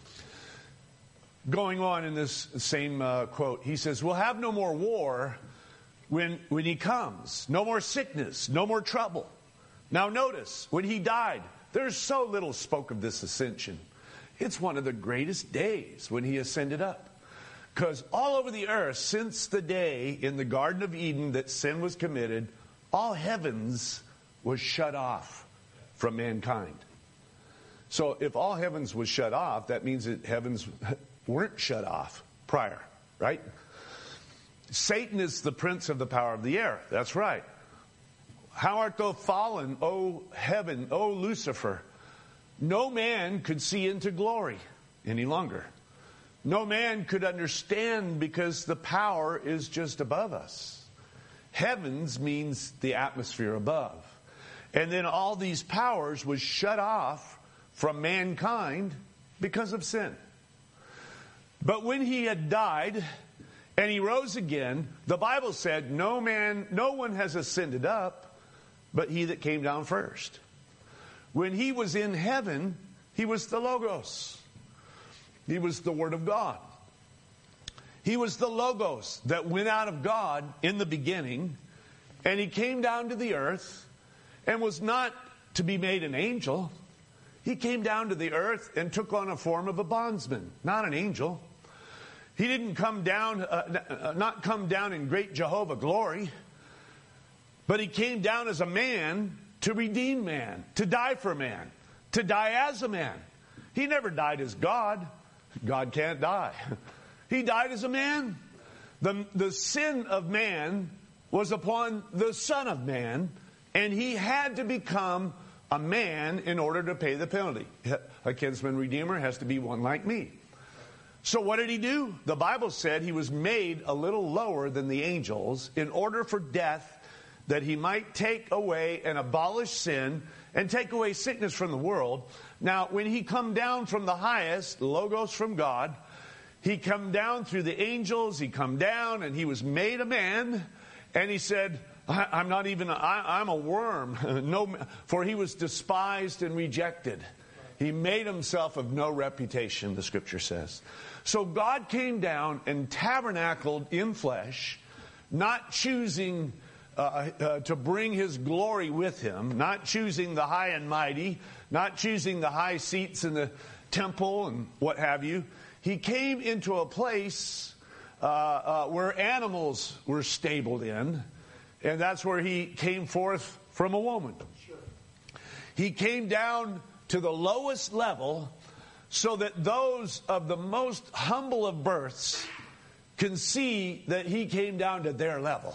Going on in this same quote, he says, we'll have no more war when He comes. No more sickness. No more trouble. Now notice, when He died, there's so little spoke of this ascension. It's one of the greatest days when He ascended up. Because all over the earth, since the day in the Garden of Eden that sin was committed, all heavens was shut off from mankind. So if all heavens was shut off, that means that heavens weren't shut off prior, right? Satan is the prince of the power of the air. That's right. How art thou fallen, O heaven, O Lucifer? No man could see into glory any longer. No man could understand, because the power is just above us. Heavens means the atmosphere above. And then all these powers was shut off from mankind because of sin. But when He had died and He rose again, the Bible said, no one has ascended up but He that came down first. When He was in heaven, He was the Logos. He was the Word of God. He was the Logos that went out of God in the beginning, and He came down to the earth and was not to be made an angel. He came down to the earth and took on a form of a bondsman, not an angel. He didn't come down, not come down in great Jehovah glory, but He came down as a man to redeem man, to die for man, to die as a man. He never died as God. God can't die. He died as a man, The sin of man was upon the Son of Man, and he had to become a man in order to pay the penalty. A kinsman redeemer has to be one like me. So what did he do? The Bible said he was made a little lower than the angels in order for death, that he might take away and abolish sin and take away sickness from the world. Now, when he come down from the highest, Logos from God, he come down through the angels, he come down and he was made a man, and he said, I'm a worm, for he was despised and rejected. He made himself of no reputation, the scripture says. So God came down and tabernacled in flesh, not choosing to bring his glory with him, not choosing the high and mighty, not choosing the high seats in the temple and what have you. He came into a place where animals were stabled in, and that's where he came forth from a woman. He came down to the lowest level so that those of the most humble of births can see that he came down to their level.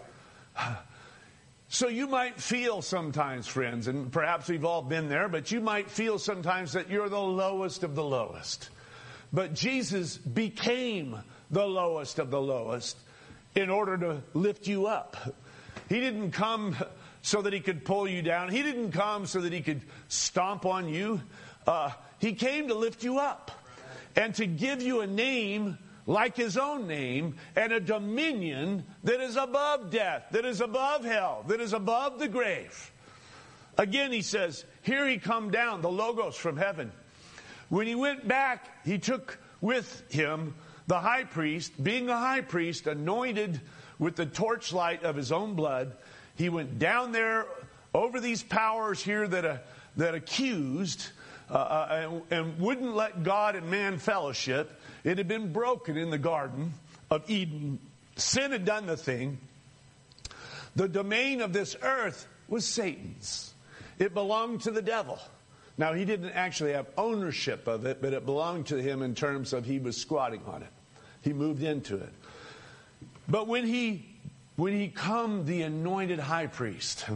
So you might feel sometimes, friends, and perhaps we've all been there, but you might feel sometimes that you're the lowest of the lowest. But Jesus became the lowest of the lowest in order to lift you up. He didn't come so that he could pull you down. He didn't come so that he could stomp on you. He came to lift you up and to give you a name like his own name, and a dominion that is above death, that is above hell, that is above the grave. Again, he says, here he come down, the Logos from heaven. When he went back, he took with him the high priest, being a high priest, anointed with the torchlight of his own blood. He went down there over these powers here that accused and wouldn't let God and man fellowship. It had been broken in the Garden of Eden. Sin had done the thing. The domain of this earth was Satan's. It belonged to the devil. Now, he didn't actually have ownership of it, but it belonged to him in terms of he was squatting on it. He moved into it. But when he come the anointed high priest,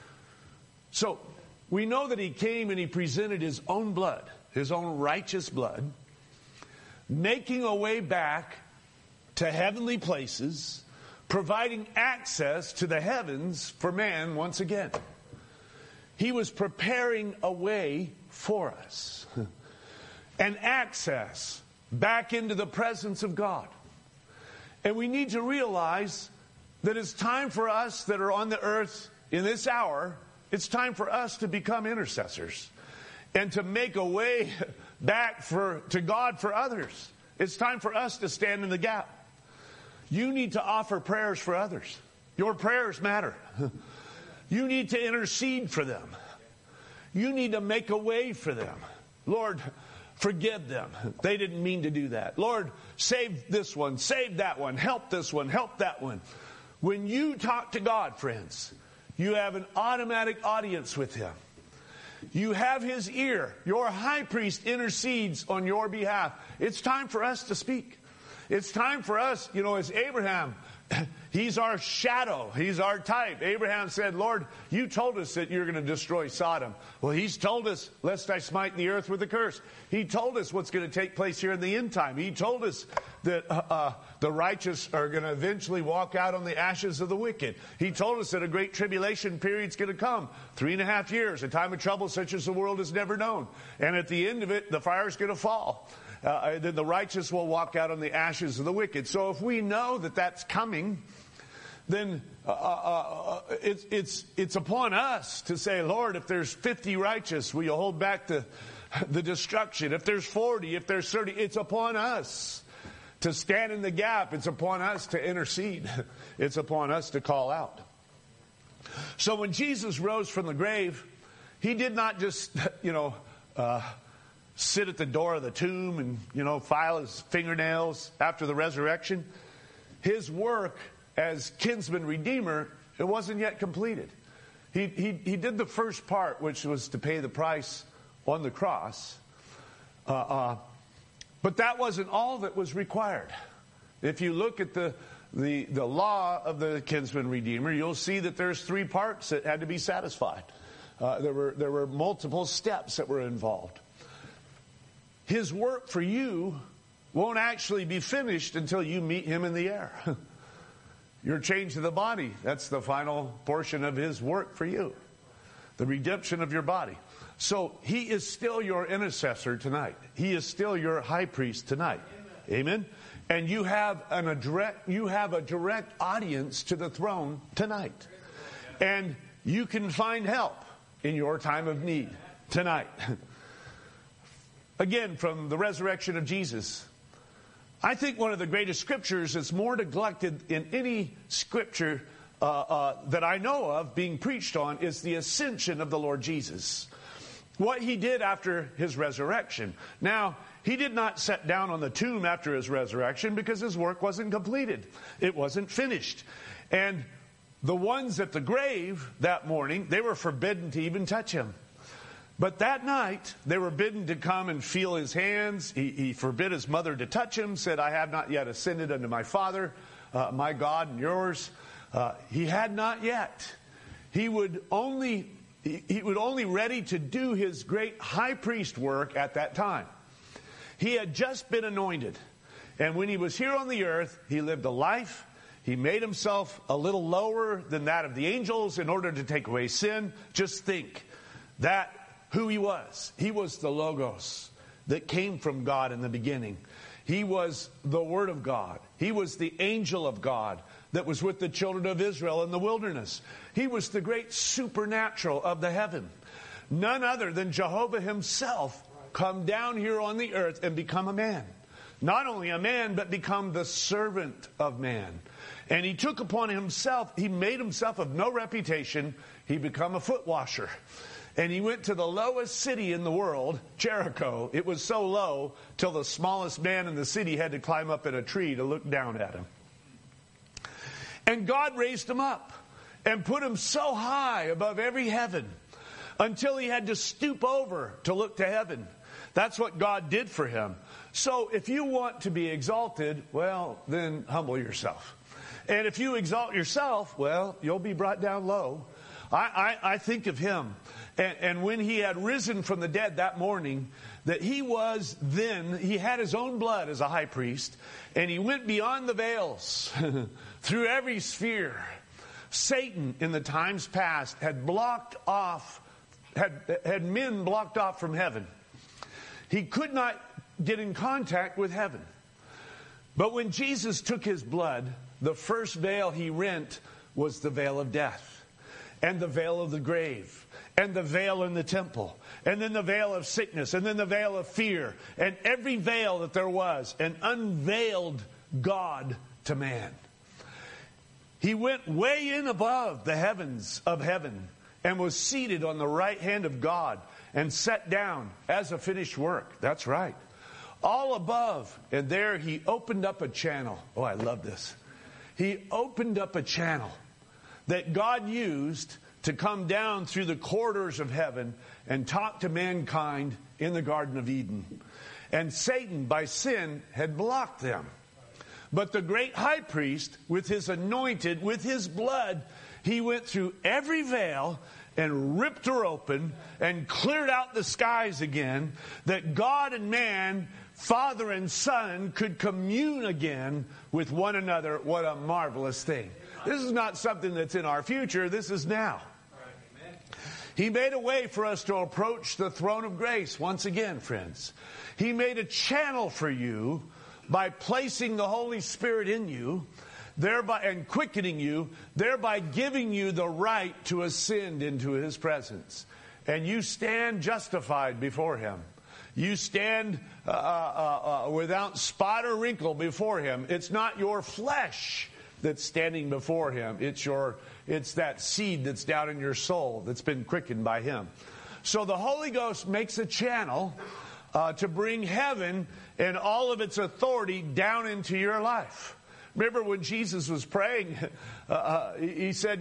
so we know that he came and he presented his own blood, his own righteous blood, making a way back to heavenly places, providing access to the heavens for man once again. He was preparing a way for us and access back into the presence of God. And we need to realize that it's time for us that are on the earth in this hour, it's time for us to become intercessors and to make a way back to God for others. It's time for us to stand in the gap. You need to offer prayers for others. Your prayers matter. You need to intercede for them. You need to make a way for them. Lord, forgive them. They didn't mean to do that. Lord, save this one, save that one, help this one, help that one. When you talk to God, friends, you have an automatic audience with him. You have his ear. Your high priest intercedes on your behalf. It's time for us to speak. It's time for us, as Abraham, he's our shadow. He's our type. Abraham said, Lord, you told us that you're going to destroy Sodom. Well, he's told us, lest I smite the earth with a curse. He told us what's going to take place here in the end time. He told us that the righteous are going to eventually walk out on the ashes of the wicked. He told us that a great tribulation period's going to come. 3.5 years, a time of trouble such as the world has never known. And at the end of it, the fire's going to fall. Then the righteous will walk out on the ashes of the wicked. So if we know that that's coming, then it's upon us to say, Lord, if there's 50 righteous, will you hold back the destruction? If there's 40, if there's 30, it's upon us to stand in the gap. It's upon us to intercede. It's upon us to call out. So when Jesus rose from the grave, he did not just, sit at the door of the tomb and, file his fingernails after the resurrection. His work as kinsman redeemer, it wasn't yet completed. He did the first part, which was to pay the price on the cross. But that wasn't all that was required. If you look at the the law of the kinsman redeemer, you'll see that there's 3 parts that had to be satisfied. There were multiple steps that were involved. His work for you won't actually be finished until you meet him in the air. Your change of the body, that's the final portion of his work for you. The redemption of your body. So he is still your intercessor tonight. He is still your high priest tonight. Amen. And you have a direct audience to the throne tonight. And you can find help in your time of need tonight. Again, from the resurrection of Jesus. I think one of the greatest scriptures that's more neglected in any scripture that I know of being preached on is the ascension of the Lord Jesus. What he did after his resurrection. Now, he did not sit down on the tomb after his resurrection because his work wasn't completed. It wasn't finished. And the ones at the grave that morning, they were forbidden to even touch him. But that night, they were bidden to come and feel his hands. He forbid his mother to touch him, said, I have not yet ascended unto my Father, my God and yours. He had not yet. He would only ready to do his great high priest work at that time. He had just been anointed. And when he was here on the earth, he lived a life. He made himself a little lower than that of the angels in order to take away sin. Just think that who he was. He was the Logos that came from God in the beginning. He was the Word of God. He was the angel of God that was with the children of Israel in the wilderness. He was the great supernatural of the heaven. None other than Jehovah himself come down here on the earth and become a man. Not only a man, but become the servant of man. And he took upon himself, he made himself of no reputation. He became a foot washer. And he went to the lowest city in the world, Jericho. It was so low till the smallest man in the city had to climb up in a tree to look down at him. And God raised him up and put him so high above every heaven until he had to stoop over to look to heaven. That's what God did for him. So if you want to be exalted, well, then humble yourself. And if you exalt yourself, well, you'll be brought down low. I think of him. And when he had risen from the dead that morning, that he had his own blood as a high priest, and he went beyond the veils through every sphere. Satan in the times past had men blocked off from heaven. He could not get in contact with heaven. But when Jesus took his blood, the first veil he rent was the veil of death, and the veil of the grave, and the veil in the temple, and then the veil of sickness, and then the veil of fear, and every veil that there was, and unveiled God to man. He went way in above the heavens of heaven and was seated on the right hand of God and sat down as a finished work. That's right. All above, and there he opened up a channel. Oh, I love this. He opened up a channel that God used to come down through the corridors of heaven and talk to mankind in the Garden of Eden. And Satan, by sin, had blocked them. But the great high priest, with his anointed, with his blood, he went through every veil and ripped her open and cleared out the skies again, that God and man, Father and Son, could commune again with one another. What a marvelous thing. This is not something that's in our future. This is now. He made a way for us to approach the throne of grace once again, friends. He made a channel for you by placing the Holy Spirit in you, thereby and quickening you, thereby giving you the right to ascend into his presence. And you stand justified before him. You stand without spot or wrinkle before him. It's not your flesh that's standing before him. It's that seed that's down in your soul that's been quickened by him. So the Holy Ghost makes a channel to bring heaven and all of its authority down into your life. Remember when Jesus was praying, he said,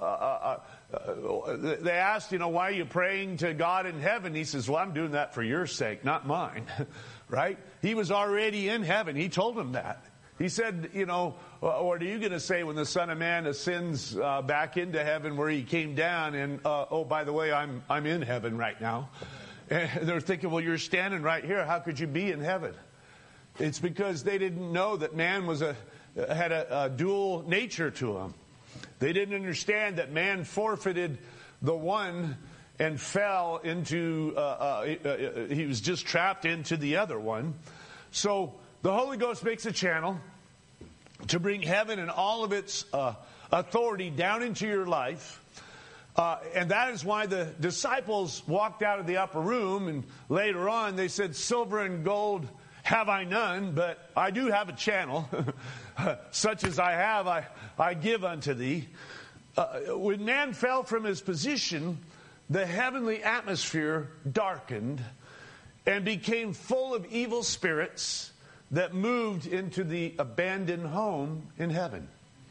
they asked, why are you praying to God in heaven? He says, well, I'm doing that for your sake, not mine. Right? He was already in heaven. He told them that. He said, what are you going to say when the Son of Man ascends back into heaven where he came down? And, oh, by the way, I'm in heaven right now. And they're thinking, well, you're standing right here. How could you be in heaven? It's because they didn't know that man had a dual nature to him. They didn't understand that man forfeited the one and fell into, he was just trapped into the other one. So the Holy Ghost makes a channel to bring heaven and all of its authority down into your life. And that is why the disciples walked out of the upper room, and later on they said, silver and gold have I none, but I do have a channel. Such as I have, I give unto thee. When man fell from his position, the heavenly atmosphere darkened and became full of evil spirits that moved into the abandoned home in heaven.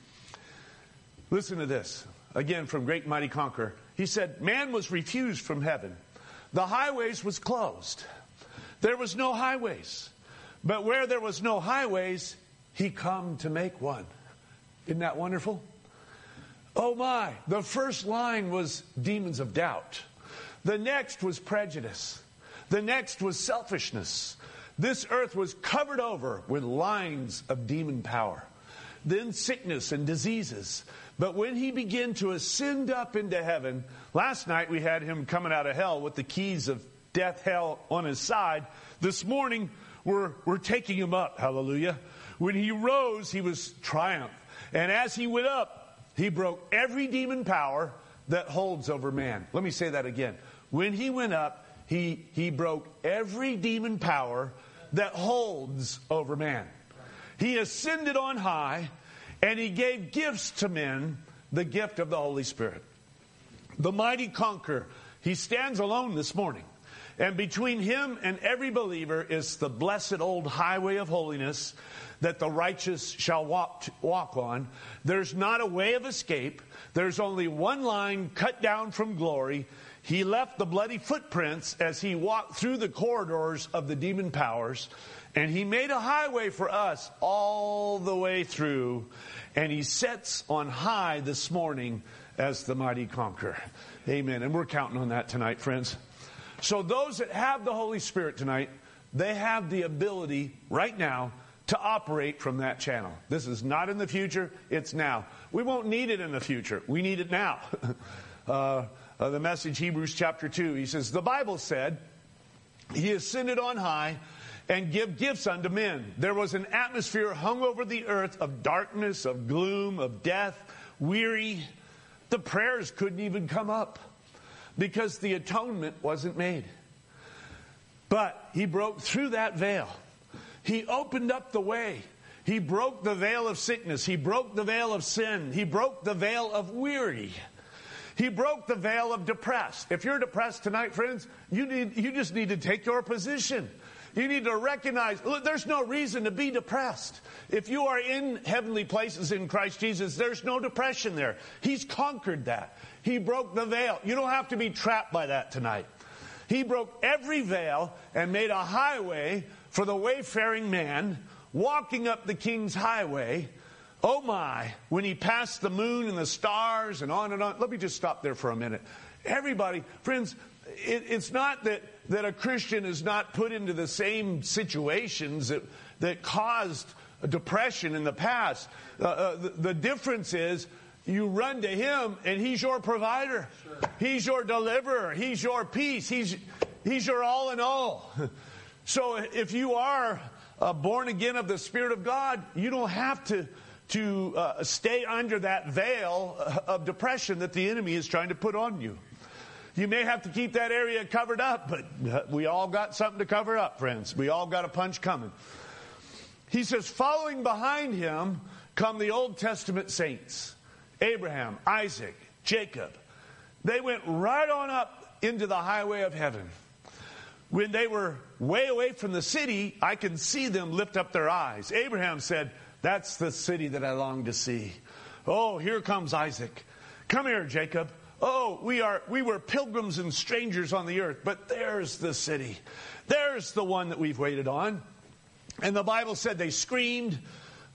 Listen to this. Again, from Great and Mighty Conqueror. He said, man was refused from heaven. The highways was closed. There was no highways. But where there was no highways, he come to make one. Isn't that wonderful? Oh my. The first line was demons of doubt. The next was prejudice. The next was selfishness. This earth was covered over with lines of demon power. Then sickness and diseases. But when he began to ascend up into heaven, last night we had him coming out of hell with the keys of death, hell on his side. This morning we're taking him up. Hallelujah. When he rose, he was triumph. And as he went up, he broke every demon power that holds over man. Let me say that again. When he went up, he broke every demon power that holds over man. He ascended on high, and he gave gifts to men, the gift of the Holy Spirit. The mighty conqueror, he stands alone this morning. And between him and every believer is the blessed old highway of holiness that the righteous shall walk on. There's not a way of escape. There's only one line cut down from glory. He left the bloody footprints as he walked through the corridors of the demon powers. And he made a highway for us all the way through. And he sits on high this morning as the mighty conqueror. Amen. And we're counting on that tonight, friends. So those that have the Holy Spirit tonight, they have the ability right now to operate from that channel. This is not in the future, it's now. We won't need it in the future. We need it now. The message, Hebrews chapter 2, he says, the Bible said, he ascended on high and give gifts unto men. There was an atmosphere hung over the earth of darkness, of gloom, of death, weary. The prayers couldn't even come up because the atonement wasn't made. But he broke through that veil. He opened up the way. He broke the veil of sickness. He broke the veil of sin. He broke the veil of weary. He broke the veil of depressed. If you're depressed tonight, friends, you just need to take your position. You need to recognize, look, there's no reason to be depressed. If you are in heavenly places in Christ Jesus, there's no depression there. He's conquered that. He broke the veil. You don't have to be trapped by that tonight. He broke every veil and made a highway for the wayfaring man walking up the King's highway. Oh my, when he passed the moon and the stars and on and on. Let me just stop there for a minute. Everybody, friends, it's not that a Christian is not put into the same situations that caused depression in the past. The difference is you run to him and he's your provider. Sure. He's your deliverer. He's your peace. He's your all in all. So if you are born again of the Spirit of God, you don't have to stay under that veil of depression that the enemy is trying to put on you. You may have to keep that area covered up, but we all got something to cover up, friends. We all got a punch coming. He says, following behind him come the Old Testament saints. Abraham, Isaac, Jacob. They went right on up into the highway of heaven. When they were way away from the city, I could see them lift up their eyes. Abraham said, that's the city that I long to see. Oh, here comes Isaac. Come here, Jacob. Oh, we were pilgrims and strangers on the earth, but there's the city. There's the one that we've waited on. And the Bible said they screamed,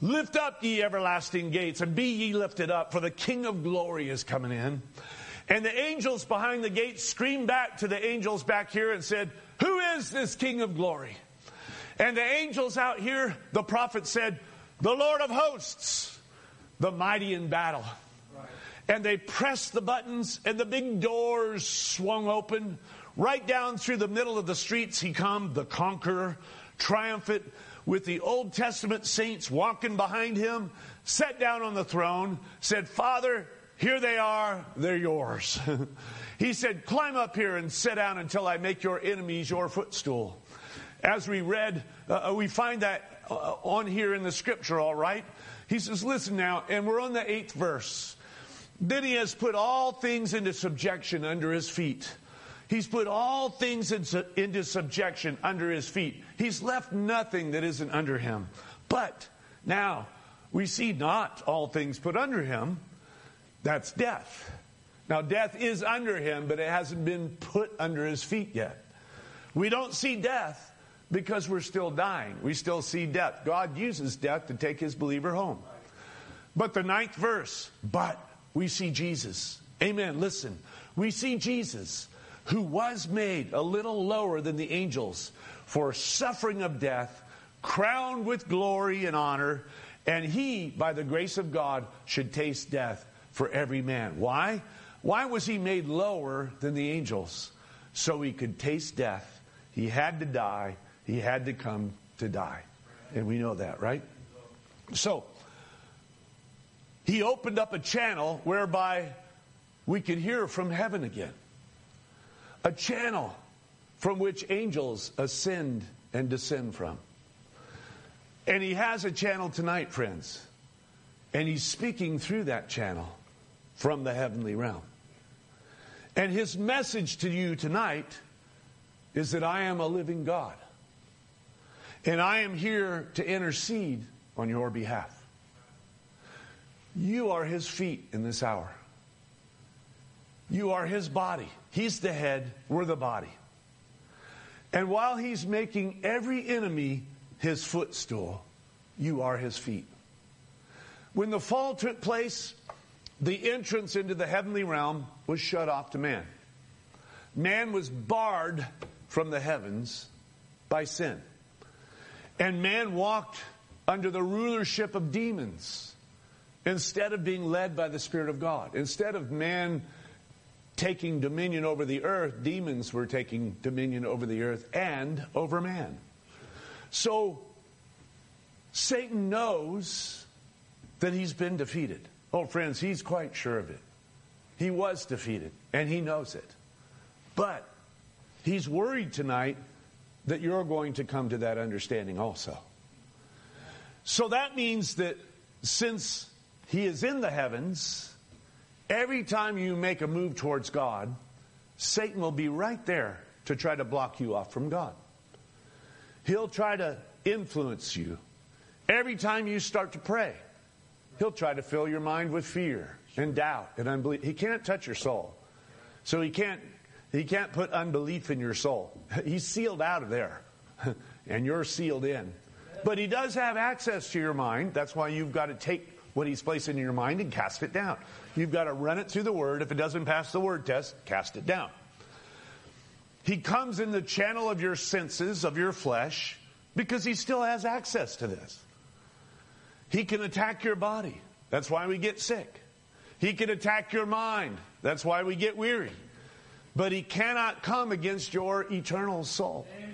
Lift up ye everlasting gates, and be ye lifted up, for the King of glory is coming in. And the angels behind the gates screamed back to the angels back here and said, who is this King of glory? And the angels out here, the prophet said, the Lord of hosts, the mighty in battle. Right. And they pressed the buttons, and the big doors swung open. Right down through the middle of the streets he come, the conqueror, triumphant, with the Old Testament saints walking behind him, sat down on the throne, said, Father, here they are, they're yours. He said, climb up here and sit down until I make your enemies your footstool. As we read, we find that on here in the scripture, all right? He says, listen now, and we're on the 8th verse. Then he has put all things into subjection under his feet. He's put all things into subjection under his feet. He's left nothing that isn't under him. But now we see not all things put under him. That's death. Now death is under him, but it hasn't been put under his feet yet. We don't see death because we're still dying. We still see death. God uses death to take his believer home. But the 9th verse, but we see Jesus. Amen. Listen, we see Jesus, who was made a little lower than the angels for suffering of death, crowned with glory and honor, and he, by the grace of God, should taste death for every man. Why? Why was he made lower than the angels? So he could taste death. He had to die. He had to come to die. And we know that, right? So, he opened up a channel whereby we could hear from heaven again. A channel from which angels ascend and descend from. And he has a channel tonight, friends. And he's speaking through that channel from the heavenly realm. And his message to you tonight is that I am a living God. And I am here to intercede on your behalf. You are his feet in this hour. You are his body. He's the head, we're the body. And while he's making every enemy his footstool, you are his feet. When the fall took place, the entrance into the heavenly realm was shut off to man. Man was barred from the heavens by sin. And man walked under the rulership of demons instead of being led by the Spirit of God. Instead of man taking dominion over the earth, demons were taking dominion over the earth and over man. So Satan knows that he's been defeated. Oh, friends, he's quite sure of it. He was defeated, and he knows it. But he's worried tonight that you're going to come to that understanding also. So that means that since he is in the heavens, every time you make a move towards God, Satan will be right there to try to block you off from God. He'll try to influence you. Every time you start to pray, he'll try to fill your mind with fear and doubt and unbelief. He can't touch your soul. So he can't put unbelief in your soul. He's sealed out of there. And you're sealed in. But he does have access to your mind. That's why you've got to take what he's placed in your mind and cast it down. You've got to run it through the Word. If it doesn't pass the Word test, cast it down. He comes in the channel of your senses, of your flesh, because he still has access to this. He can attack your body. That's why we get sick. He can attack your mind. That's why we get weary. But he cannot come against your eternal soul. Amen.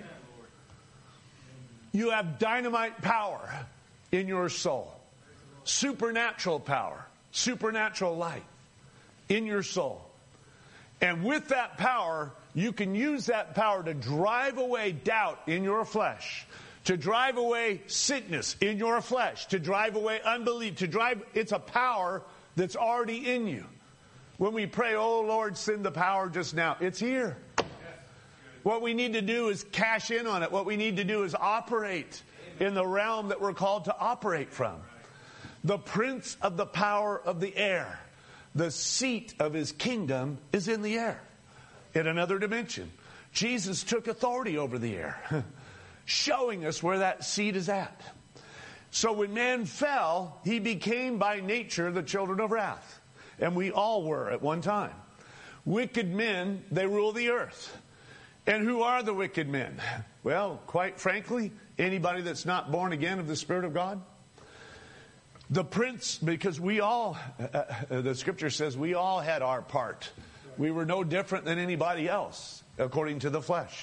You have dynamite power in your soul. Supernatural power. Supernatural light in your soul. And with that power, you can use that power to drive away doubt in your flesh. To drive away sickness in your flesh. To drive away unbelief. It's a power that's already in you. When we pray, oh Lord, send the power just now. It's here. What we need to do is cash in on it. What we need to do is operate in the realm that we're called to operate from. The prince of the power of the air. The seat of his kingdom is in the air. In another dimension. Jesus took authority over the air. Showing us where that seat is at. So when man fell, he became by nature the children of wrath. And we all were at one time. Wicked men, they rule the earth. And who are the wicked men? Well, quite frankly, anybody that's not born again of the Spirit of God. The prince, because we all, the scripture says we all had our part. We were no different than anybody else, according to the flesh.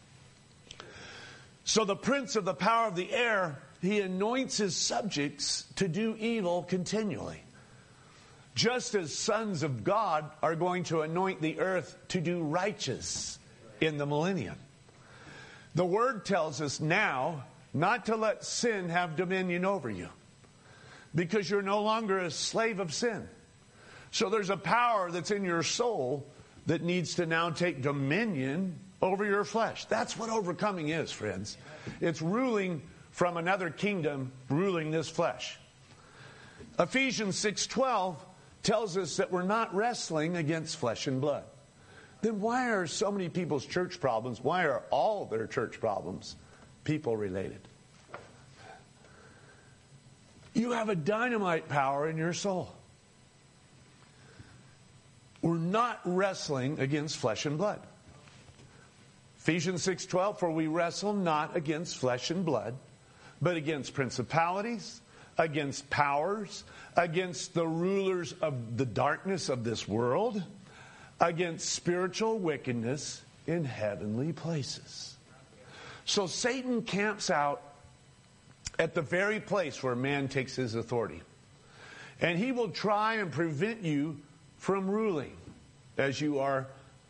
So the prince of the power of the air, he anoints his subjects to do evil continually. Just as sons of God are going to anoint the earth to do righteous in the millennium. The word tells us now not to let sin have dominion over you, because you're no longer a slave of sin. So there's a power that's in your soul that needs to now take dominion over your flesh. That's what overcoming is, friends. It's ruling from another kingdom, ruling this flesh. Ephesians 6:12 tells us that we're not wrestling against flesh and blood. Then why are so many people's church problems, why are all their church problems people related? You have a dynamite power in your soul. We're not wrestling against flesh and blood. Ephesians 6:12, for we wrestle not against flesh and blood, but against principalities, against powers, against the rulers of the darkness of this world, against spiritual wickedness in heavenly places. So Satan camps out at the very place where man takes his authority. And he will try and prevent you from ruling as you are,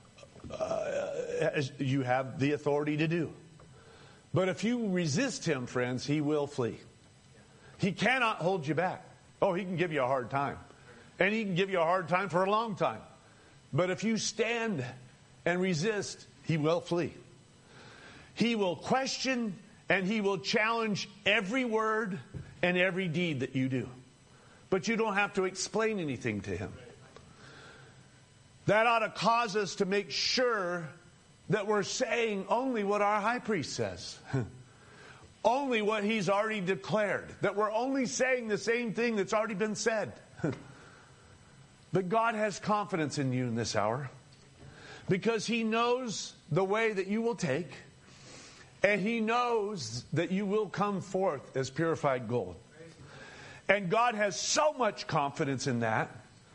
as you have the authority to do. But if you resist him, friends, he will flee. He cannot hold you back. Oh, he can give you a hard time. And he can give you a hard time for a long time. But if you stand and resist, he will flee. He will question and he will challenge every word and every deed that you do. But you don't have to explain anything to him. That ought to cause us to make sure that we're saying only what our high priest says. Only what he's already declared. That we're only saying the same thing that's already been said. But God has confidence in you in this hour. Because he knows the way that you will take. And he knows that you will come forth as purified gold. And God has so much confidence in that.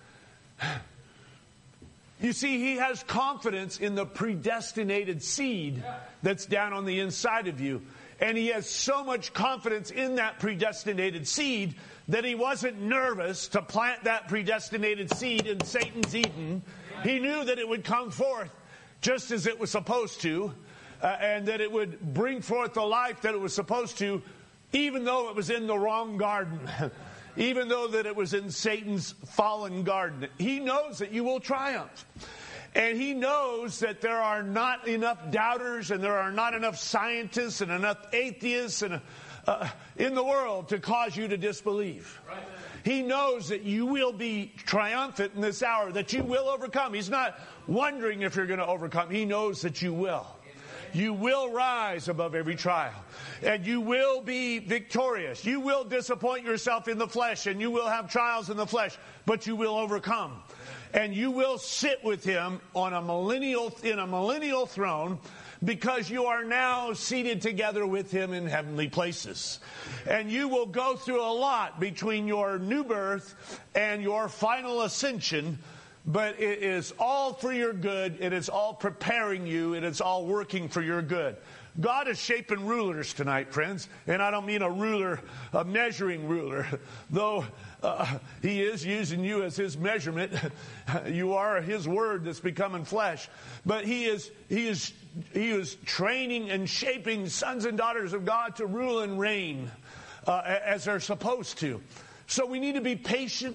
You see, he has confidence in the predestinated seed that's down on the inside of you. And he has so much confidence in that predestinated seed that he wasn't nervous to plant that predestinated seed in Satan's Eden. He knew that it would come forth just as it was supposed to, and that it would bring forth the life that it was supposed to, even though it was in the wrong garden, even though that it was in Satan's fallen garden. He knows that you will triumph. And he knows that there are not enough doubters and there are not enough scientists and enough atheists and, in the world to cause you to disbelieve. Right. He knows that you will be triumphant in this hour, that you will overcome. He's not wondering if you're going to overcome. He knows that you will. You will rise above every trial. And you will be victorious. You will disappoint yourself in the flesh and you will have trials in the flesh, but you will overcome. And you will sit with him in a millennial throne, because you are now seated together with him in heavenly places. And you will go through a lot between your new birth and your final ascension, but it is all for your good. It is all preparing you. It is all working for your good. God is shaping rulers tonight, friends. And I don't mean a ruler, a measuring ruler, though he is using you as his measurement. You are his word that's becoming flesh. But he is training and shaping sons and daughters of God to rule and reign as they're supposed to. So we need to be patient.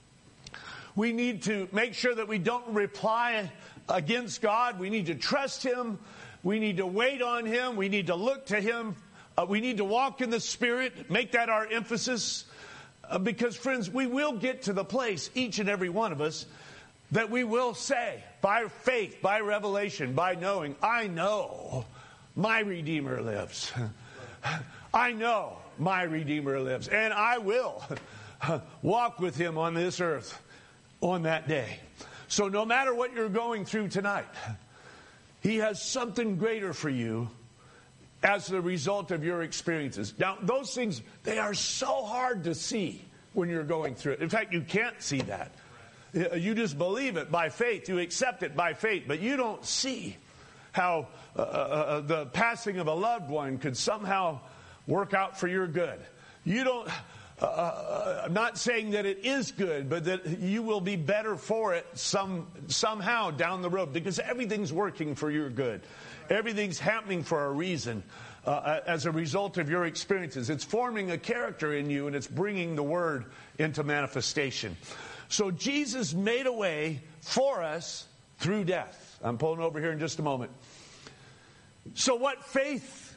We need to make sure that we don't reply against God. We need to trust him. We need to wait on him. We need to look to him. We need to walk in the Spirit. Make that our emphasis. Because, friends, we will get to the place, each and every one of us, that we will say, by faith, by revelation, by knowing, I know my Redeemer lives. I know my Redeemer lives, and I will walk with him on this earth on that day. So no matter what you're going through tonight, he has something greater for you as the result of your experiences. Now, those things, they are so hard to see when you're going through it. In fact, you can't see that. You just believe it by faith. You accept it by faith, but you don't see how the passing of a loved one could somehow work out for your good. You don't, I'm not saying that it is good, but that you will be better for it somehow down the road, because everything's working for your good. Everything's happening for a reason as a result of your experiences. It's forming a character in you, and it's bringing the Word into manifestation. So Jesus made a way for us through death. I'm pulling over here in just a moment. So what faith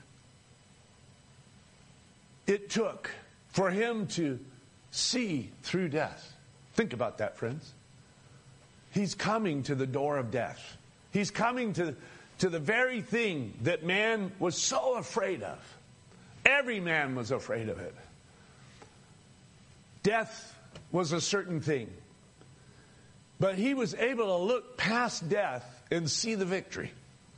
it took for him to see through death. Think about that, friends. He's coming to the door of death. He's coming to the very thing that man was so afraid of. Every man was afraid of it. Death was a certain thing. But he was able to look past death and see the victory.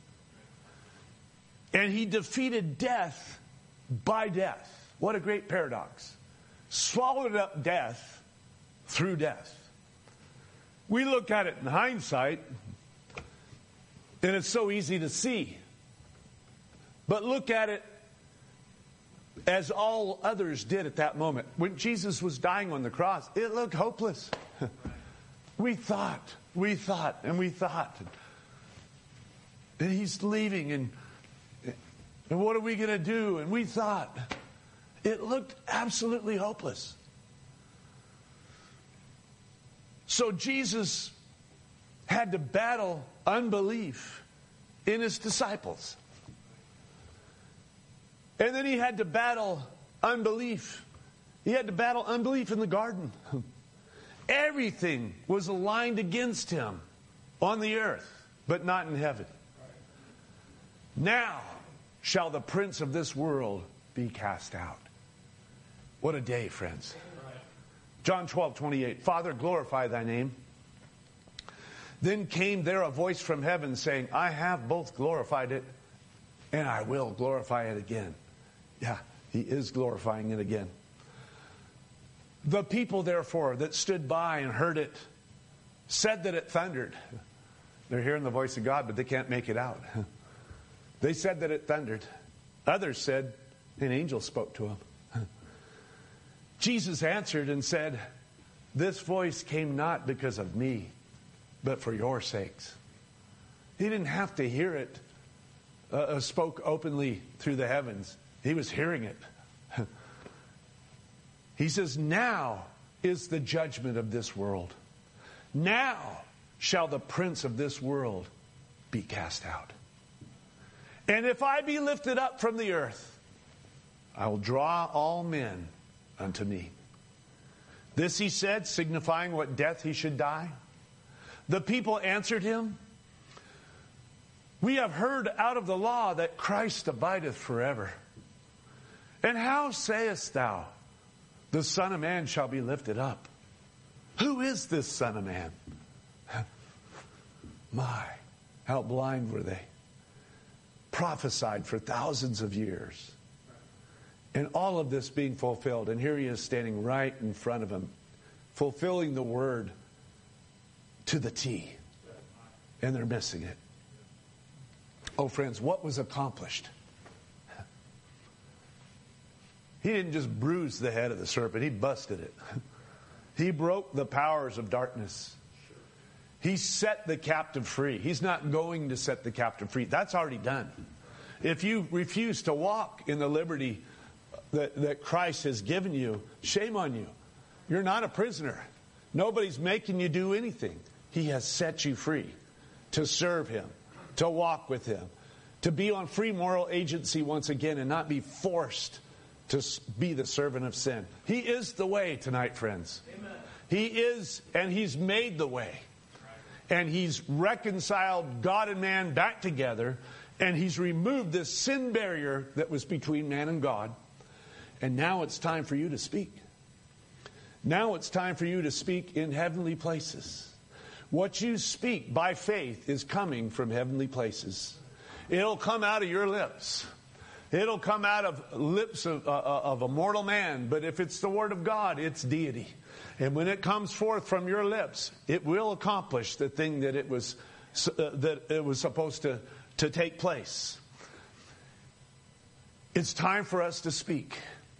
And he defeated death by death. What a great paradox. Swallowed up death through death. We look at it in hindsight, and it's so easy to see. But look at it as all others did at that moment. When Jesus was dying on the cross, it looked hopeless. We thought. And he's leaving, and what are we going to do? And we thought. It looked absolutely hopeless. So Jesus had to battle unbelief in his disciples. And then he had to battle unbelief. He had to battle unbelief in the garden. Everything was aligned against him on the earth, but not in heaven. Now shall the prince of this world be cast out. What a day, friends. John 12:28. Father, glorify thy name. Then came there a voice from heaven saying, I have both glorified it, and I will glorify it again. Yeah, he is glorifying it again. The people, therefore, that stood by and heard it, said that it thundered. They're hearing the voice of God, but they can't make it out. They said that it thundered. Others said an angel spoke to him. Jesus answered and said, this voice came not because of me, but for your sakes. He didn't have to hear it spoke openly through the heavens. He was hearing it. He says, now is the judgment of this world. Now shall the prince of this world be cast out. And if I be lifted up from the earth, I will draw all men unto me. This he said, signifying what death he should die. The people answered him, we have heard out of the law that Christ abideth forever. And how sayest thou, the Son of Man shall be lifted up? Who is this Son of Man? My, how blind were they. Prophesied for thousands of years. And all of this being fulfilled. And here he is standing right in front of him, fulfilling the word to the T. And they're missing it. Oh, friends, what was accomplished? He didn't just bruise the head of the serpent. He busted it. He broke the powers of darkness. He set the captive free. He's not going to set the captive free. That's already done. If you refuse to walk in the liberty that Christ has given you, shame on you. You're not a prisoner. Nobody's making you do anything. He has set you free to serve him, to walk with him, to be on free moral agency once again and not be forced to be the servant of sin. He is the way tonight, friends. Amen. He is, and he's made the way. And he's reconciled God and man back together. And He's removed this sin barrier that was between man and God. And now it's time for you to speak. Now it's time for you to speak in heavenly places. What you speak by faith is coming from heavenly places. It'll come out of your lips. It'll come out of lips of a mortal man. But if it's the Word of God, it's deity. And when it comes forth from your lips, it will accomplish the thing that it was supposed to take place. It's time for us to speak.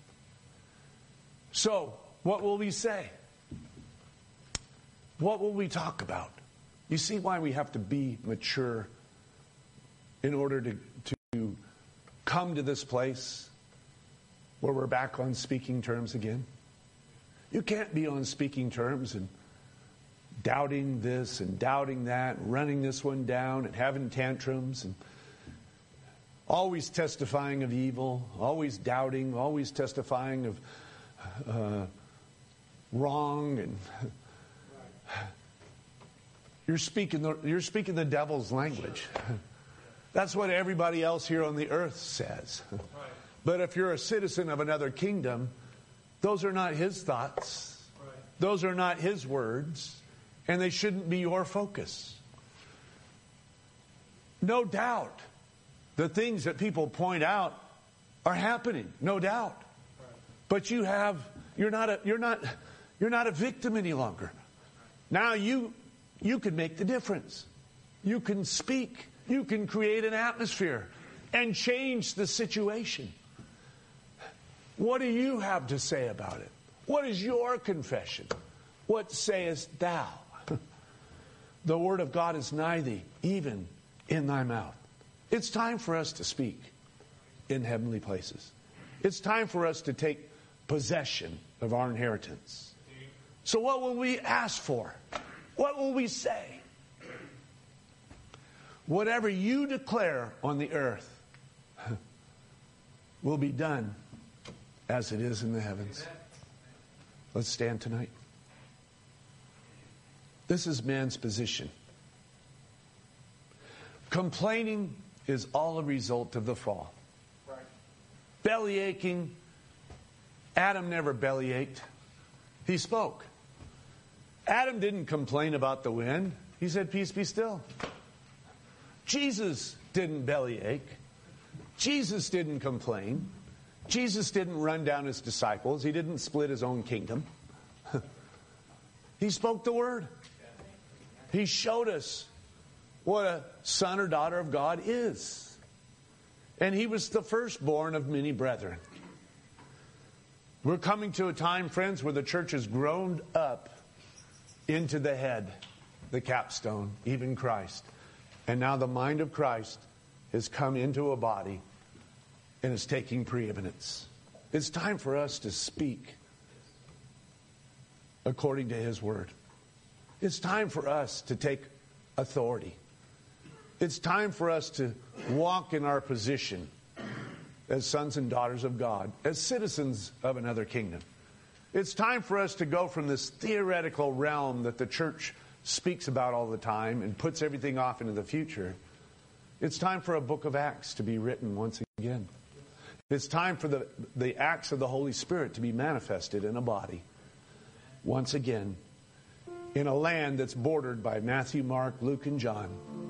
So, what will we say? What will we talk about? You see why we have to be mature in order to come to this place where we're back on speaking terms again? You can't be on speaking terms and doubting this and doubting that, and running this one down and having tantrums and always testifying of evil, always doubting, always testifying of wrong, and you're speaking the devil's language. That's what everybody else here on the earth says. But if you're a citizen of another kingdom, those are not his thoughts. Those are not his words, and they shouldn't be your focus. No doubt, the things that people point out are happening. No doubt. But you're not a victim any longer. Now you can make the difference. You can speak. You can create an atmosphere and change the situation. What do you have to say about it? What is your confession? What sayest thou? The word of God is nigh thee, even in thy mouth. It's time for us to speak in heavenly places. It's time for us to take possession of our inheritance. So what will we ask for? What will we say? Whatever you declare on the earth will be done as it is in the heavens. Let's stand tonight. This is man's position. Complaining is all a result of the fall. Right. Belly aching. Adam never belly ached. He spoke. Adam didn't complain about the wind. He said, "Peace, be still." Jesus didn't belly ache. Jesus didn't complain. Jesus didn't run down his disciples. He didn't split his own kingdom. He spoke the word. He showed us what a son or daughter of God is. And he was the firstborn of many brethren. We're coming to a time, friends, where the church has grown up into the head, the capstone, even Christ. And now the mind of Christ has come into a body and is taking preeminence. It's time for us to speak according to His word. It's time for us to take authority. It's time for us to walk in our position as sons and daughters of God, as citizens of another kingdom. It's time for us to go from this theoretical realm that the church speaks about all the time and puts everything off into the future. It's time for a book of Acts to be written once again. It's time for the acts of the Holy Spirit to be manifested in a body once again in a land that's bordered by Matthew, Mark, Luke, and John.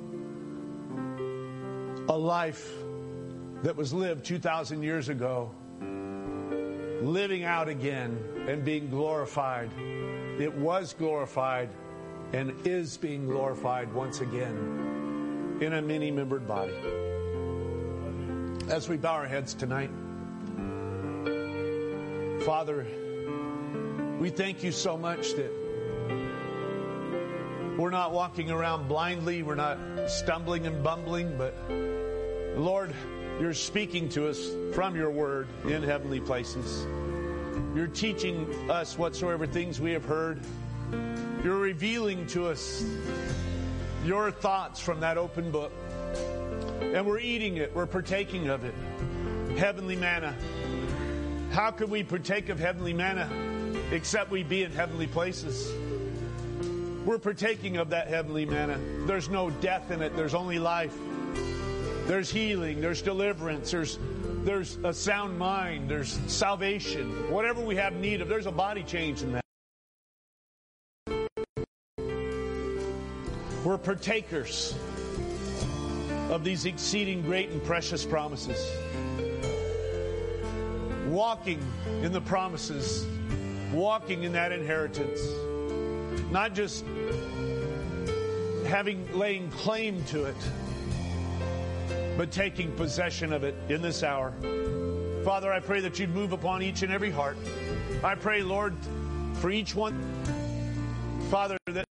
A life that was lived 2,000 years ago, living out again and being glorified. It was glorified and is being glorified once again in a many-membered body. As we bow our heads tonight, Father, we thank you so much that we're not walking around blindly, we're not stumbling and bumbling, but Lord, you're speaking to us from your word in heavenly places. You're teaching us whatsoever things we have heard. You're revealing to us your thoughts from that open book. And we're eating it. We're partaking of it. Heavenly manna. How could we partake of heavenly manna except we be in heavenly places? We're partaking of that heavenly manna. There's no death in it. There's only life. There's healing, there's deliverance, there's a sound mind, there's salvation. Whatever we have need of, there's a body change in that. We're partakers of these exceeding great and precious promises. Walking in the promises, walking in that inheritance. Not just laying claim to it, but taking possession of it in this hour. Father, I pray that you'd move upon each and every heart. I pray, Lord, for each one, Father, that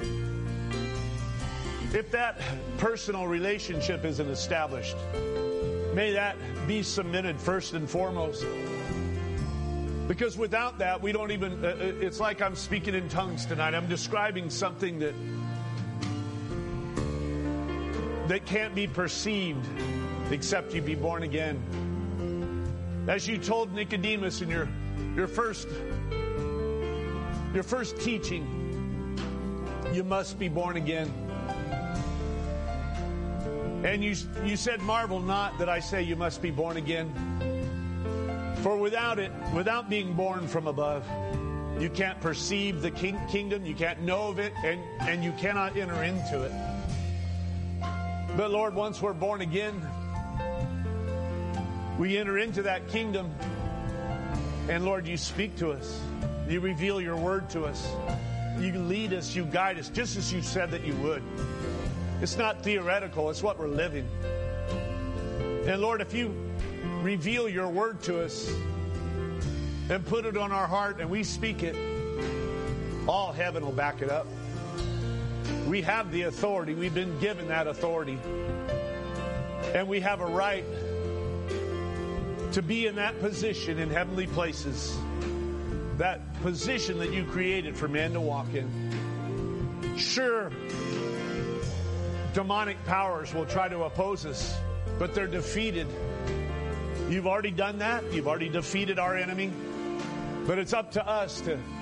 if that personal relationship isn't established, may that be cemented first and foremost. Because without that, we don't even, it's like I'm speaking in tongues tonight. I'm describing something that can't be perceived except you be born again. As you told Nicodemus in your first teaching, you must be born again. And you said, marvel not that I say you must be born again. For without being born from above, you can't perceive the kingdom, you can't know of it, and you cannot enter into it. But Lord, once we're born again, we enter into that kingdom, and Lord, you speak to us. You reveal your word to us. You lead us, you guide us, just as you said that you would. It's not theoretical, it's what we're living. And Lord, if you reveal your word to us and put it on our heart and we speak it, all heaven will back it up. We have the authority. We've been given that authority. And we have a right to be in that position in heavenly places. That position that you created for man to walk in. Sure, demonic powers will try to oppose us, but they're defeated. You've already done that. You've already defeated our enemy. But it's up to us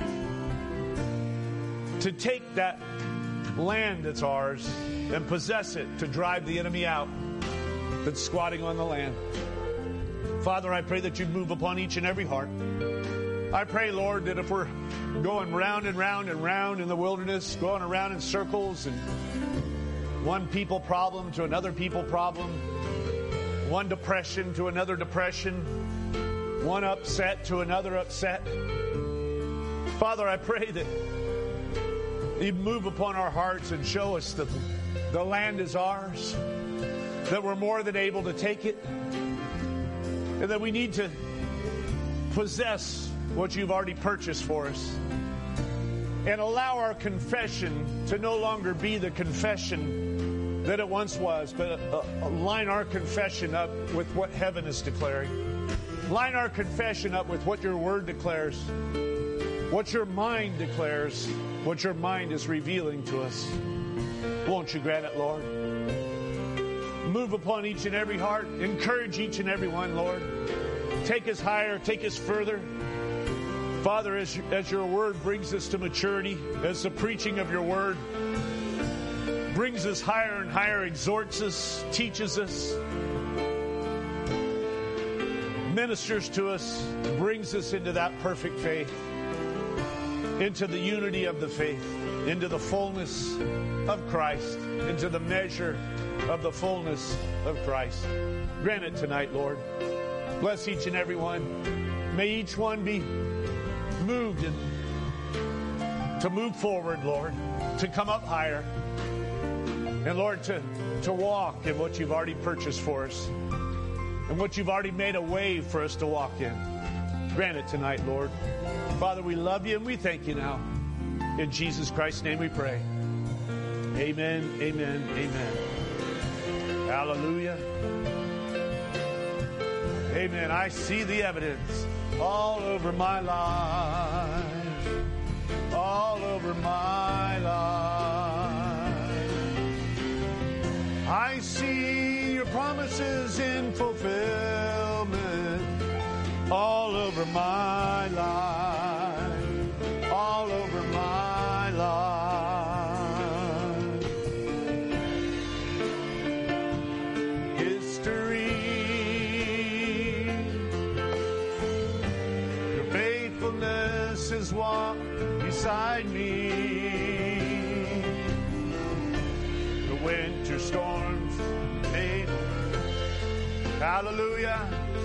to take that land that's ours and possess it, to drive the enemy out that's squatting on the land. Father, I pray that you'd move upon each and every heart. I pray, Lord, that if we're going round and round and round in the wilderness, going around in circles, and one people problem to another people problem, one depression to another depression, one upset to another upset, Father, I pray that you move upon our hearts and show us that the land is ours, that we're more than able to take it, and that we need to possess what you've already purchased for us, and allow our confession to no longer be the confession that it once was, but line our confession up with what heaven is declaring. Line our confession up with what your word declares, what your mind declares, what your mind is revealing to us. Won't you grant it, Lord? Move upon each and every heart. Encourage each and every one, Lord. Take us higher. Take us further. Father, as your word brings us to maturity, as the preaching of your word brings us higher and higher, exhorts us, teaches us, ministers to us, brings us into that perfect faith, into the unity of the faith, into the fullness of Christ, into the measure of the fullness of Christ. Grant it tonight, Lord. Bless each and every one. May each one be moved to move forward, Lord, to come up higher, and Lord, to walk in what you've already purchased for us and what you've already made a way for us to walk in. Grant it tonight, Lord. Father, we love you and we thank you now. In Jesus Christ's name we pray. Amen, amen, amen. Hallelujah. Amen. I see the evidence all over my life. All over my life. I see your promises in fulfillment all over my life. All over my life. His Jesus walk beside me. The winter storms fade. Hallelujah.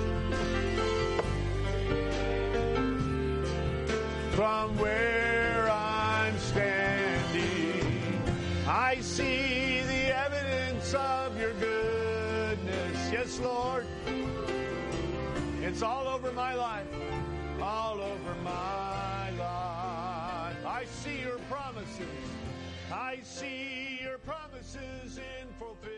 From where I'm standing, I see the evidence of your goodness. Yes, Lord. It's all over my life. All over my life. I see your promises. I see your promises in fulfillment.